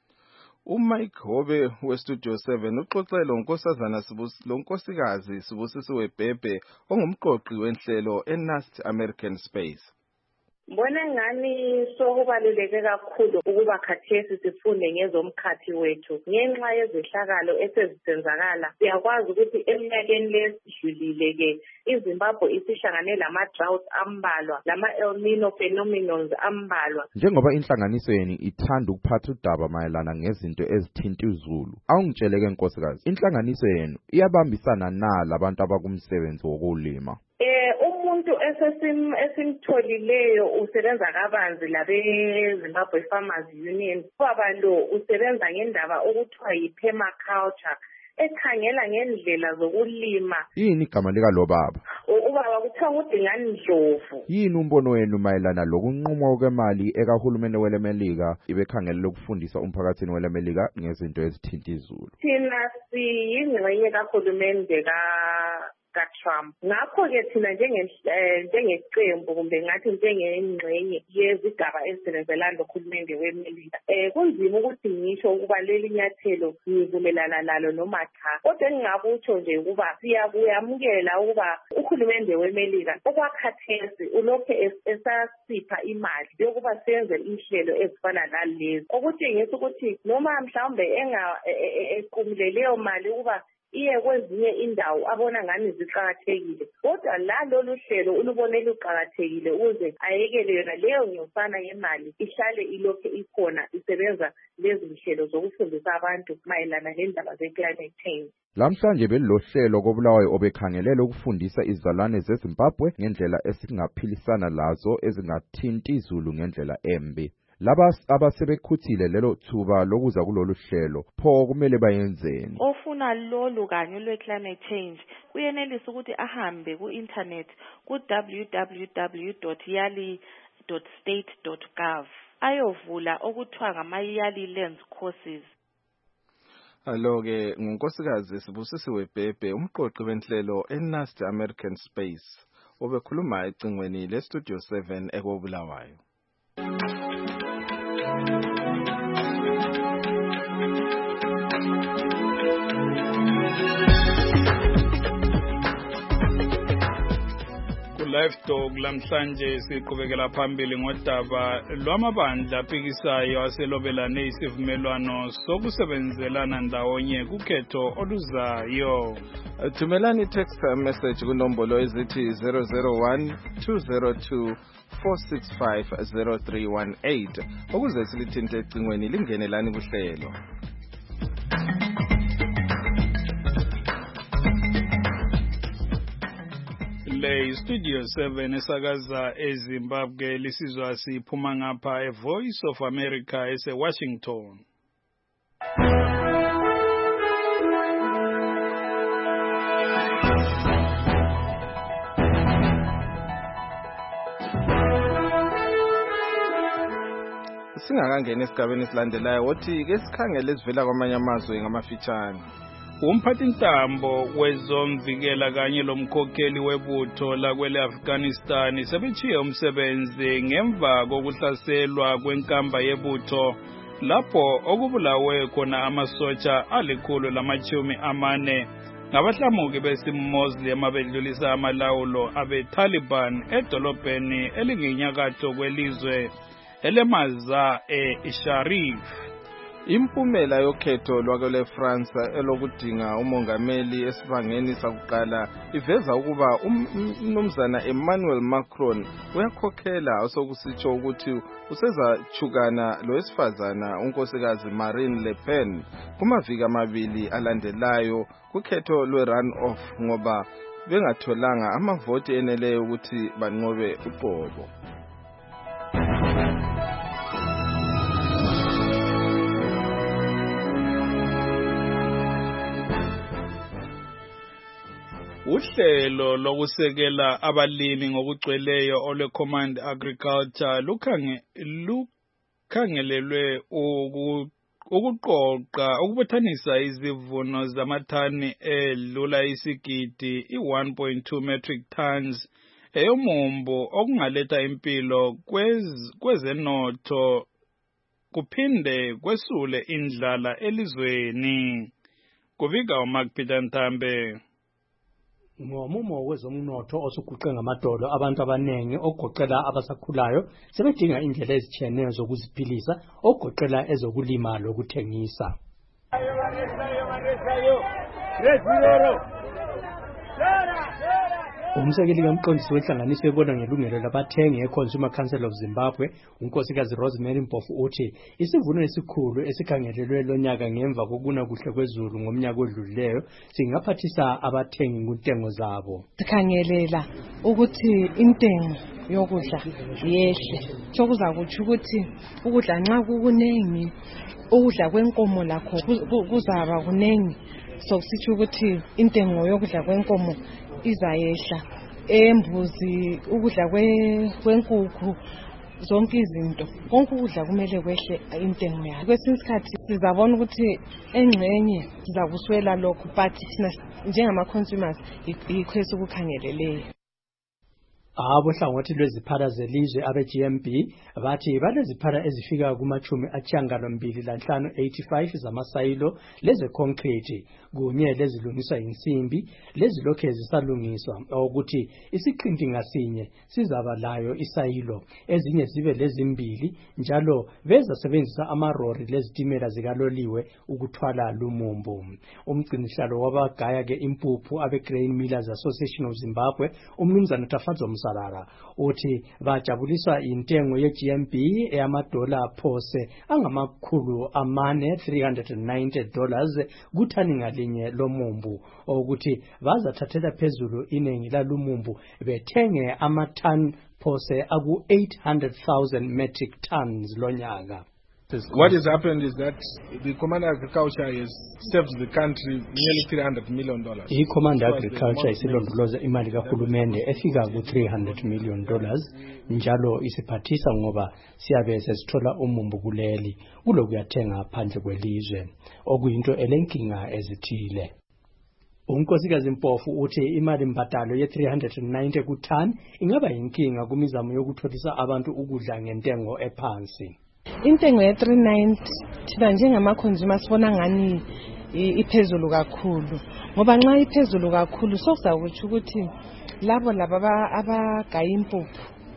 uMike Hobe weStudio seven uxoxele unkosazana lonkosikazi Sibusisiwe Bhebhe ongumqoqi wenhlelo eNAST American Space. Mbona ngani sokubaluleke kakhulu ukuba khathesi sifunde ngezomkhathi wethu ngenxa yezehlakalo esezisenzakala. Siyakwazi ukuthi eminyakeni lesidlulile ke iZimbabwe isihlangane lama drought ambalwa lama El Nino phenomenons ambalwa. Njengoba inhlanganiso yeni ithanda ukuphatha udaba mayelana ngezinto ezithinta izulu, awungitsheleke nkosikazi, inhlanganiso yenu iyabambisana nala abantu abakumsebenzi wokulima? Eh umuntu esesim esimtholileyo usebenza kabanzi labe Zimbabwe Farmers Union. Baba lo usebenza ngendaba okuthiwa yipermaculture ekhangela ngendlela zokulima. Yini igama lika lo baba? Ubaba kuthiwa nguDingani Ndlovu. Yini umbono wenu mayelana lokunqumwa kwemali ekahulumende weleMelika ibekhangelela ukufundisa umphakathini weleMelika ngezinto ezithinta izulu? Thina siyingxenye kahulumende ka kaTrump. Ngakho-ke thina njengeqembu kumbe ngathi njengengxenye yezigaba ezisebenzelana nohulumende weMelika, eh kunzima ukuthi ngisho ukuba leli nyathelo ngivumelana nalo noma cha. Kodwa engingakutsho nje ukuba siyakuyamukela ukuba uhulumende weMelika okwakhathesi ulokhe esasipha imali yokuba senze inhlelo ezifana nalezi, okutshengisa ukuthi noma mhlawumbe enga equmule leyo mali ukuba iye kwezinye indawo abona ngani ziqhakathekile, kodwa la lolu hlelo ulubone luqhakathekile ukuze ayekele yona leyo nyosana yemali ihlale ilokhe ikhona isebenza lezi nhlelo zokufundisa abantu mayelana nendaba ze-climate change. Lamhlanje belilo hlelo kobulawayo obekhangelela ukufundisa izalwane zeZimbabwe ngendlela esingaphilisana lazo ezingathinti izulu ngendlela embi. Laba abasebekhuthile lelo thuba lokuza kulolu hlelo pho kumele bayenzeni? Ofuna lolu kanye lwe-climate change kuyenelisa ukuthi ahambe ku-internet ku w w w dot yali dot state dot gov ayovula okuthiwa ngama-Yali Lands Courses. Alo-ke ngunkosikazi Sibusisiwe Bhebhe umqoqi wenhlelo eNAST American Space obekhuluma ecingweni leStudio seven ekobulawayo. Live Talk lamhlanje siqhubekela phambili ngodaba lwamabandla aphikisayo aselobelane isivumelwano sokusebenzelana ndawonye kukhetho oluzayo. Thumelani text message kunombolo ezithi zero zero one two zero two four six five zero three one eight ukuze silithinte ecingweni lingenelani kuhlelo. Le Studio seven esakaza eZimbabwe lisizwa siphuma ngapha eVoice of America ese Washington. singakangena esigabeni esilandelayo wothi ke sikhangele esivela kwamanye amazwe ngamafitshane. Umphathintambo wezomvikela kanye lomkhokheli webutho lakwele Afghanistan sebechiye umsebenzi ngemva kokuhlaselwa kwenkamba yebutho lapho okubulawe khona amasotsha alikhulu lamachumi amane ngabahlamuki besimmuslim abedlulisa amalawulo abe-Taliban edolobheni elingenyakatho kwelizwe elemaza e-Sharif. Impumela yokhetho lwakwele France elokudinga umongameli esibangeni sakuqala iveza ukuba umnumzana Emmanuel Macron uyakhokhela osokusitsho ukuthi usezachukana lowesifazana unkosikazi Marine Le Pen kumaviki amabili alandelayo kukhetho lwe-run-off ngoba bengatholanga amavoti eneleyo ukuthi banqobe uqobo. Uhlelo lokusekela abalimi ngokugcweleyo ole Command Agriculture lukhange lukhangelelwe ukuqoqa ukubuthanisa izivuno zamathani edlula isigidi i one point two metric tons eyomumbu okungaletha impilo kwezenotho kuphinde kwesule indlala elizweni. Kuvika uMark Peter Ntambe. Ngomumo wezomnotho osuguqe ngamadolo abantu abanengi ogoqela abasakhulayo sebedinga indlela ezitshiyeneyo zokuziphilisa ogoqela ezokulima lokuthengisa. Umsekeli kamqondisi wenhlanganiso ebona ngelungelo labathengi eConsumer Council of Zimbabwe, unkosikazi Rosemary Mpofu uthi isivuno esikhulu esikhangelelwe lonyaka ngemva kokuna kuhle kwezulu ngomnyaka odlulileyo singaphathisa abathengi kuntengo zabo. Sikhangelela ukuthi intengo yokudla yehle. Sokuza kuthi ukuthi ukudla nxa kukunengi ukudla kwenkomo lakho kuzaba kunengi. Sokusitsho ukuthi intengo yokudla kwenkomo izayehla, embuzi, ukudla kwenkukhu, zonke izinto. Konke ukudla kumele kwehle intengo yayo. Kwesinye isikhathi sizabona ukuthi engxenye sizakuswela lokho, but thina njengama-consumers yikho esikukhangeleleyo. Abohlangothi lweziphala zelizwe abe-G M B bathi baleziphala ezifika kumachumi achiyangalombili lanhlanu eighty-five zamasayilo leze-concrete kunye lezilungiswa insimbi lezilokhe zisalungiswa ukuthi isiqinti ngasinye sizaba layo isayilo ezinye zibe lezimbili njalo bezasebenzisa amarori lezitimela zikaloliwe ukuthwala lumumbu. Umgcinisihlalo wabagaya ke impuphu abe-Grain Millers Association of Zimbabwe umnumzana Tafadzo Sarara uthi bajabuliswa intengo ye-G M B eyamadola phose angamakhulu amane three hundred ninety dollars kuthani ngalinye lomumbu ukuthi bazathathela phezulu inengi lalumumbu bethenge amathani phose aku eight hundred thousand metric tons lonyaka. What has happened is that the Command Agriculture has saved the country nearly three hundred million dollars. The Command Agriculture isilondoloza imali kahulumende efika ku three hundred million dollars njalo isiphathisa ngoba siyabe sesithola umumbu kuleli kulokuyathenga phandle kwelizwe okuyinto elenkinga ezithile. Unkosikazi Mpofu uthi imali mbadalo ye three hundred ninety kuthani ingaba yinkinga kumizamo yokutholisa abantu ukudla ngentengo ephansi. Intengo ye three ninety thina njengama-consumer sibona ngani iphezulu kakhulu ngoba nxa iphezulu kakhulu sokuzakutsho ukuthi labo laba abagaya impuphu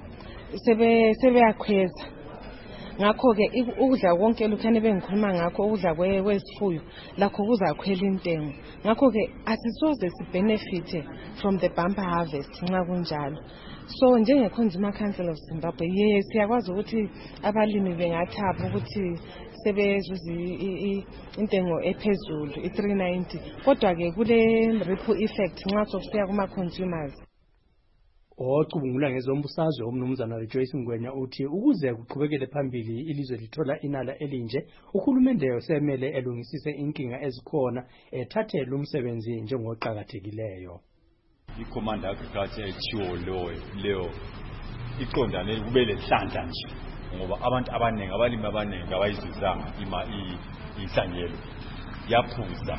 sebeyakhweza. Ngakho-ke ukudla konke lukhane bengikhuluma ngakho ukudla kwesifuyo lakho kuzakhwela intengo. Ngakho-ke asisoze sibenefite from the bumper harvest nxa kunjalo. So njenge-Consumer Council of Zimbabwe yes siyakwazi ukuthi abalimi bengathaba ukuthi sebezuza intengo ephezulu i three ninety kodwa ke kule ripple effect nxa sokusiya kuma-consumers. Ocubungula ngezombusazwe umnumzana Rejoice Ngwenya uthi ukuze kuqhubekele phambili ilizwe lithola inala elinje uhulumende usemele elungisise inkinga ezikhona ethathele umsebenzi njengoqhakathekileyo. I-Command Agriculture echiwo leyo iqondane kube lehlandla nje ngoba abantu abaningi abalimi abaningi abayizuzanga ima inhlanyelo yaphuza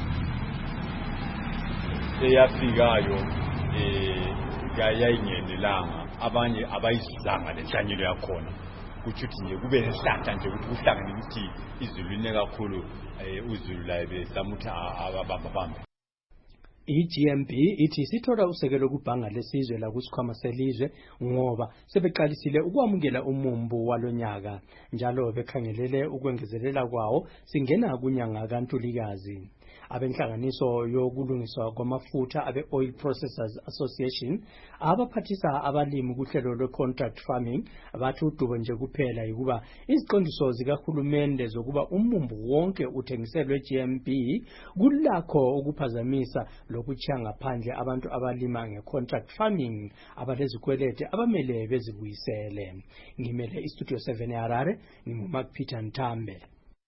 eyafikayo eh yayingenelanga abanye abayizuzanga lenhlanyelo yakhona kuthi nje kube nesihlanhla nje ukuthi kuhlangene ukuthi izulu line kakhulu uzulu la besamuthi ababamba. I-G M B ithi isithola usekelo kubhanga lesizwe la kusikhwama selizwe ngoba sebeqalisile ukwamukela umumbu walonyaka njalo bekhangelele ukwengezelela kwawo singena kunyanga kaNtulikazi. Abenhlanganiso yokulungiswa kwamafutha abe Oil Processors Association abaphathisa abalimi kuhlelo lwe-contract farming bathi udubo nje kuphela ukuba iziqondiso zikahulumende zokuba umumbu wonke uthengiselwe G M B kulakho ukuphazamisa lokuchaya ngaphandle abantu abalima nge-contract farming abalezikwelete abamele bezibuyisele. Ngimele istudio seven eHarare, nginguMark Peter Ntambe.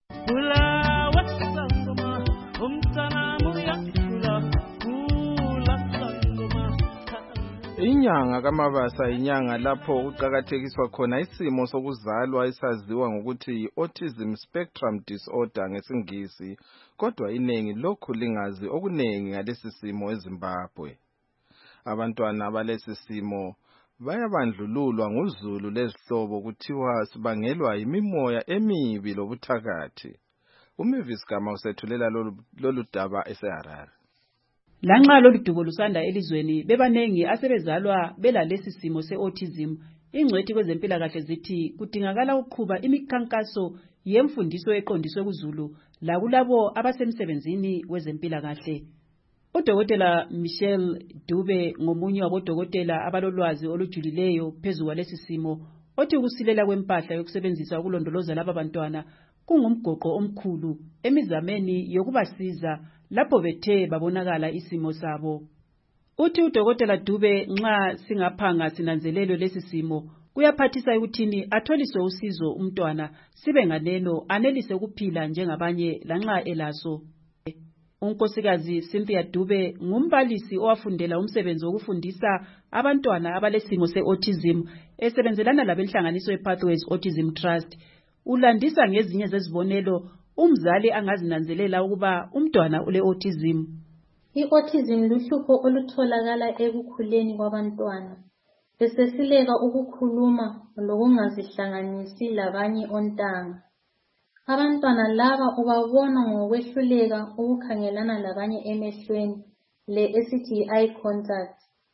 Inyanga kaMabasa inyanga lapho kuqhakathekiswa khona isimo sokuzalwa esaziwa ngokuthi autism spectrum disorder ngesingisi, kodwa inengi lokhu lingazi okunengi ngalesi simo eZimbabwe. Abantwana abalesi simo bayabandlululwa nguzulu lezihlobo kuthiwa sibangelwa yimimoya emibi lobuthakathi. uMavis Gama usethulela lolu daba eseHarare. Lanxa lolu dubo lusanda elizweni bebanengi asebezalwa belalesi simo se-autism, ingcwethi kwezempilakahle zithi kudingakala ukuqhuba imikhankaso yemfundiso eqondiswe kuzulu la kulabo abasemsebenzini wezempilakahle. Udokotela Michelle Dube ngomunye wabodokotela abalolwazi olujulileyo phezu kwalesi simo, othi ukusilela kwempahla yokusebenzisa ukulondoloza laba bantwana kungumgoqo omkhulu emizameni yokubasiza lapho bethe babonakala isimo sabo. Uthi udokotela Dube nxa singaphanga sinanzelelo lesi simo kuyaphathisa ukuthini atholiswe usizo umntwana sibe nganeno anelise ukuphila njengabanye lanxa elaso. Unkosikazi Cynthia Dube ngumbalisi owafundela umsebenzi wokufundisa abantwana abalesimo se-autism esebenzelana labenhlanganiso ye-Pathways Autism Trust. Ulandisa ngezinye zezibonelo umzali angazinanzelela ukuba umntwana ule-autism. I-autism luhlupho olutholakala ekukhuleni kwabantwana, besesileka ukukhuluma lokungazihlanganisi labanye ontanga. Abantwana laba ubabona ngokwehluleka ukukhangelana labanye emehlweni, le esithi eye contact.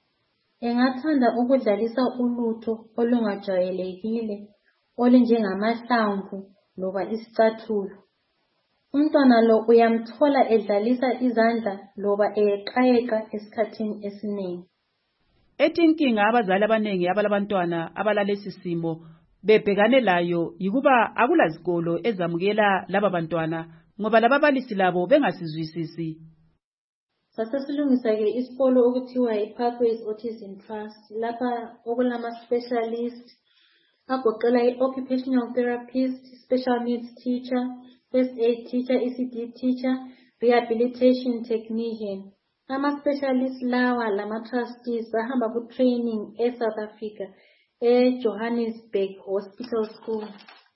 Engathanda ukudlalisa ulutho olungajwayelekile olunjengamahlamvu loba isicathulo. Umntwana lo uyamthola edlalisa izandla loba eqayeqa esikhathini esiningi. Ethi inkinga abazali abanengi abalabantwana abalalesi simo bebhekane layo yikuba akulazikolo ezamukela laba bantwana ngoba lababalisi labo bengasizwisisi. Sasesilungisa ke isikolo okuthiwa i-Pathways Autism Trust lapha okulama specialist agoqela i-occupational therapist, special needs teacher, first aid teacher, E C D teacher, rehabilitation technician. Ama specialist lawa lama trustees bahamba ku training e-South Africa e-Johannesburg Hospital School.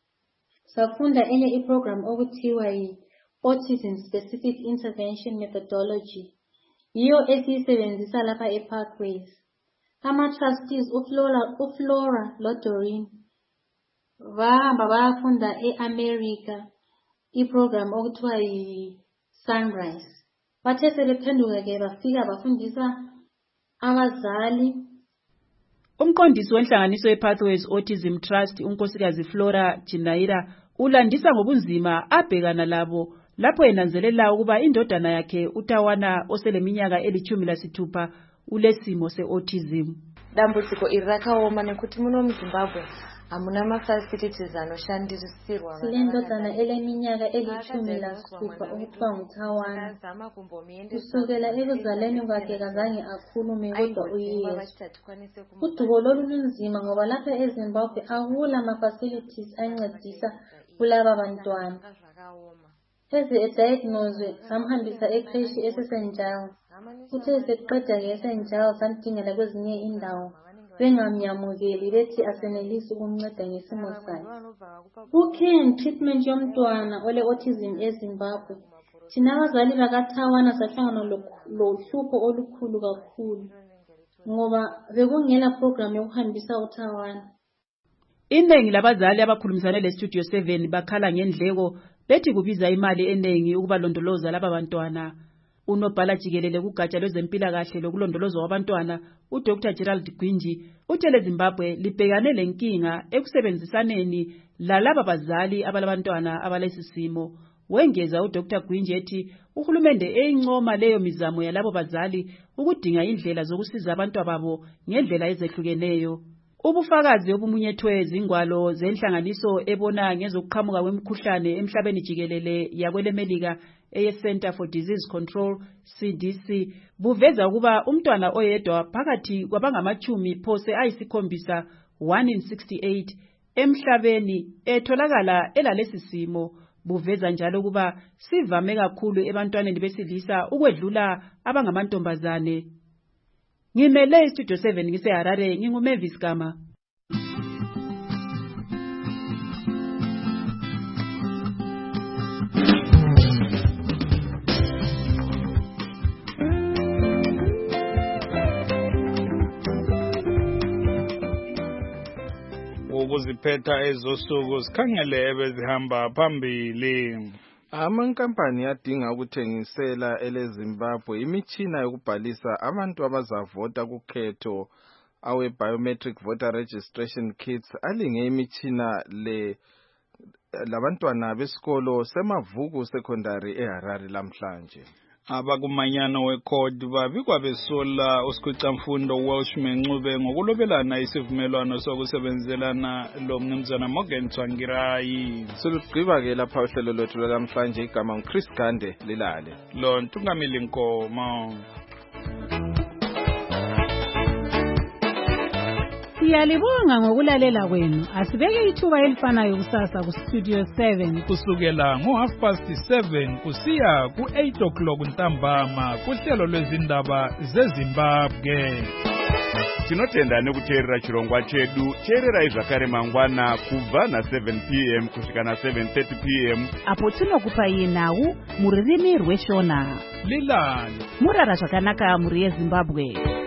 Safunda enye i-program okuthiwa yi-Autism Specific Intervention Methodology. Yiyo esiyisebenzisa lapha e-Pathways. Ama trustees uFlora, uFlora loDoreen bahamba bayafunda e-America i-program okuthiwa yi-Sunrise. Bathe sebephenduka ke bafika bafundisa abazali. Umqondisi wenhlanganiso ye-Pathways Autism Trust unkosikazi Flora Chinaira ulandisa ngobunzima abhekana labo lapho enanzelela ukuba indodana yakhe uTawana oseleminyaka elithumi lasithupha ulesimo se-autism. Dambudziko iri rakaoma nekuti muno muZimbabwe hamuna mafacilities anoshandisirwa. Sile ndodana eleminyaka elithumi lasithupha okuthiwa nguTawana. Kusukela ekuzaleni kwakhe kazange akhulume kodwa uyezwa. Udubo lolu lunzima ngoba lapha eZimbabwe akula mafacilities ancedisa kulaba bantwana. Eze ediagnoswe samhambisa ekreshi eseSt Giles. Uthe seqeda ke eSt Giles samdingela kwezinye indawo. bengamnyamukeli bethi asenelisi ukumnceda ngesimo sakhe. Ukhe treatment yomntwana ole-autism eZimbabwe, thina abazali bakaThawana sahlangana lohlupho olukhulu kakhulu ngoba bekungela program yokuhambisa uThawana. Iningi labazali abakhulumisane leStudio seven bakhala ngendleko bethi kubiza imali eningi ukubalondoloza laba bantwana. Unobhala jikelele kugatsha lwezempilakahle lokulondolozwa kwabantwana uDr Gerald Gwinji uthe Zimbabwe libhekane lenkinga ekusebenzisaneni lalaba bazali abalabantwana abalesisimo. Wengeza uDr Gwinji ethi uhulumende eyincoma leyo mizamo yalabo bazali ukudinga indlela zokusiza abantu babo ngendlela ezehlukeneyo. Ubufakazi obumunyethwe izingwalo zenhlanganiso ebona ngezokuqhamuka kwemikhuhlane emhlabeni jikelele yakwelemelika eye Center for Disease Control C D C buveza ukuba umntwana oyedwa phakathi kwabangamachumi phose ayisikhombisa one in sixty-eight emhlabeni etholakala elalesisimo. Buveza njalo kuba sivame kakhulu ebantwaneni besilisa ukwedlula abangamantombazane. Ngimele iStudio seven ngise Harare, nginguMavis Gama. Ukuziphetha ezosuku sikhangele ebezihamba phambili. Amankampani yadinga ukuthengisela eleZimbabwe imitshina yokubhalisa abantu abazavota kukhetho awe biometric voter registration kits alinge imitshina le labantwana besikolo semavuku secondary eHarare lamhlanje. Abakumanyano wekhodi babikwa besola uSikhwicamfundo Welshman Ncube ngokulobelana isivumelwano sokusebenzelana lo mnumzana Morgan Tsvangirai. Selugqiba ke lapha uhlelo lwethu lamhlanje igama uChris Gande lilale. Lo Ntungamili Nkomo. Siyalibonga ngokulalela kwenu. Asibeke ithuba elifanayo kusasa ku Studio seven kusukela ngo half past seven kusiya ku eight o'clock ntambama kuhlelo lwezindaba zeZimbabwe. Tinotenda nekuteerera chirongwa chedu. Teererai zvakare mangwana kubva na seven p m kusvika na seven thirty p m apo tinokupa iye nhau mururimi rweshona. Lilani murara zvakanaka muri yeZimbabwe.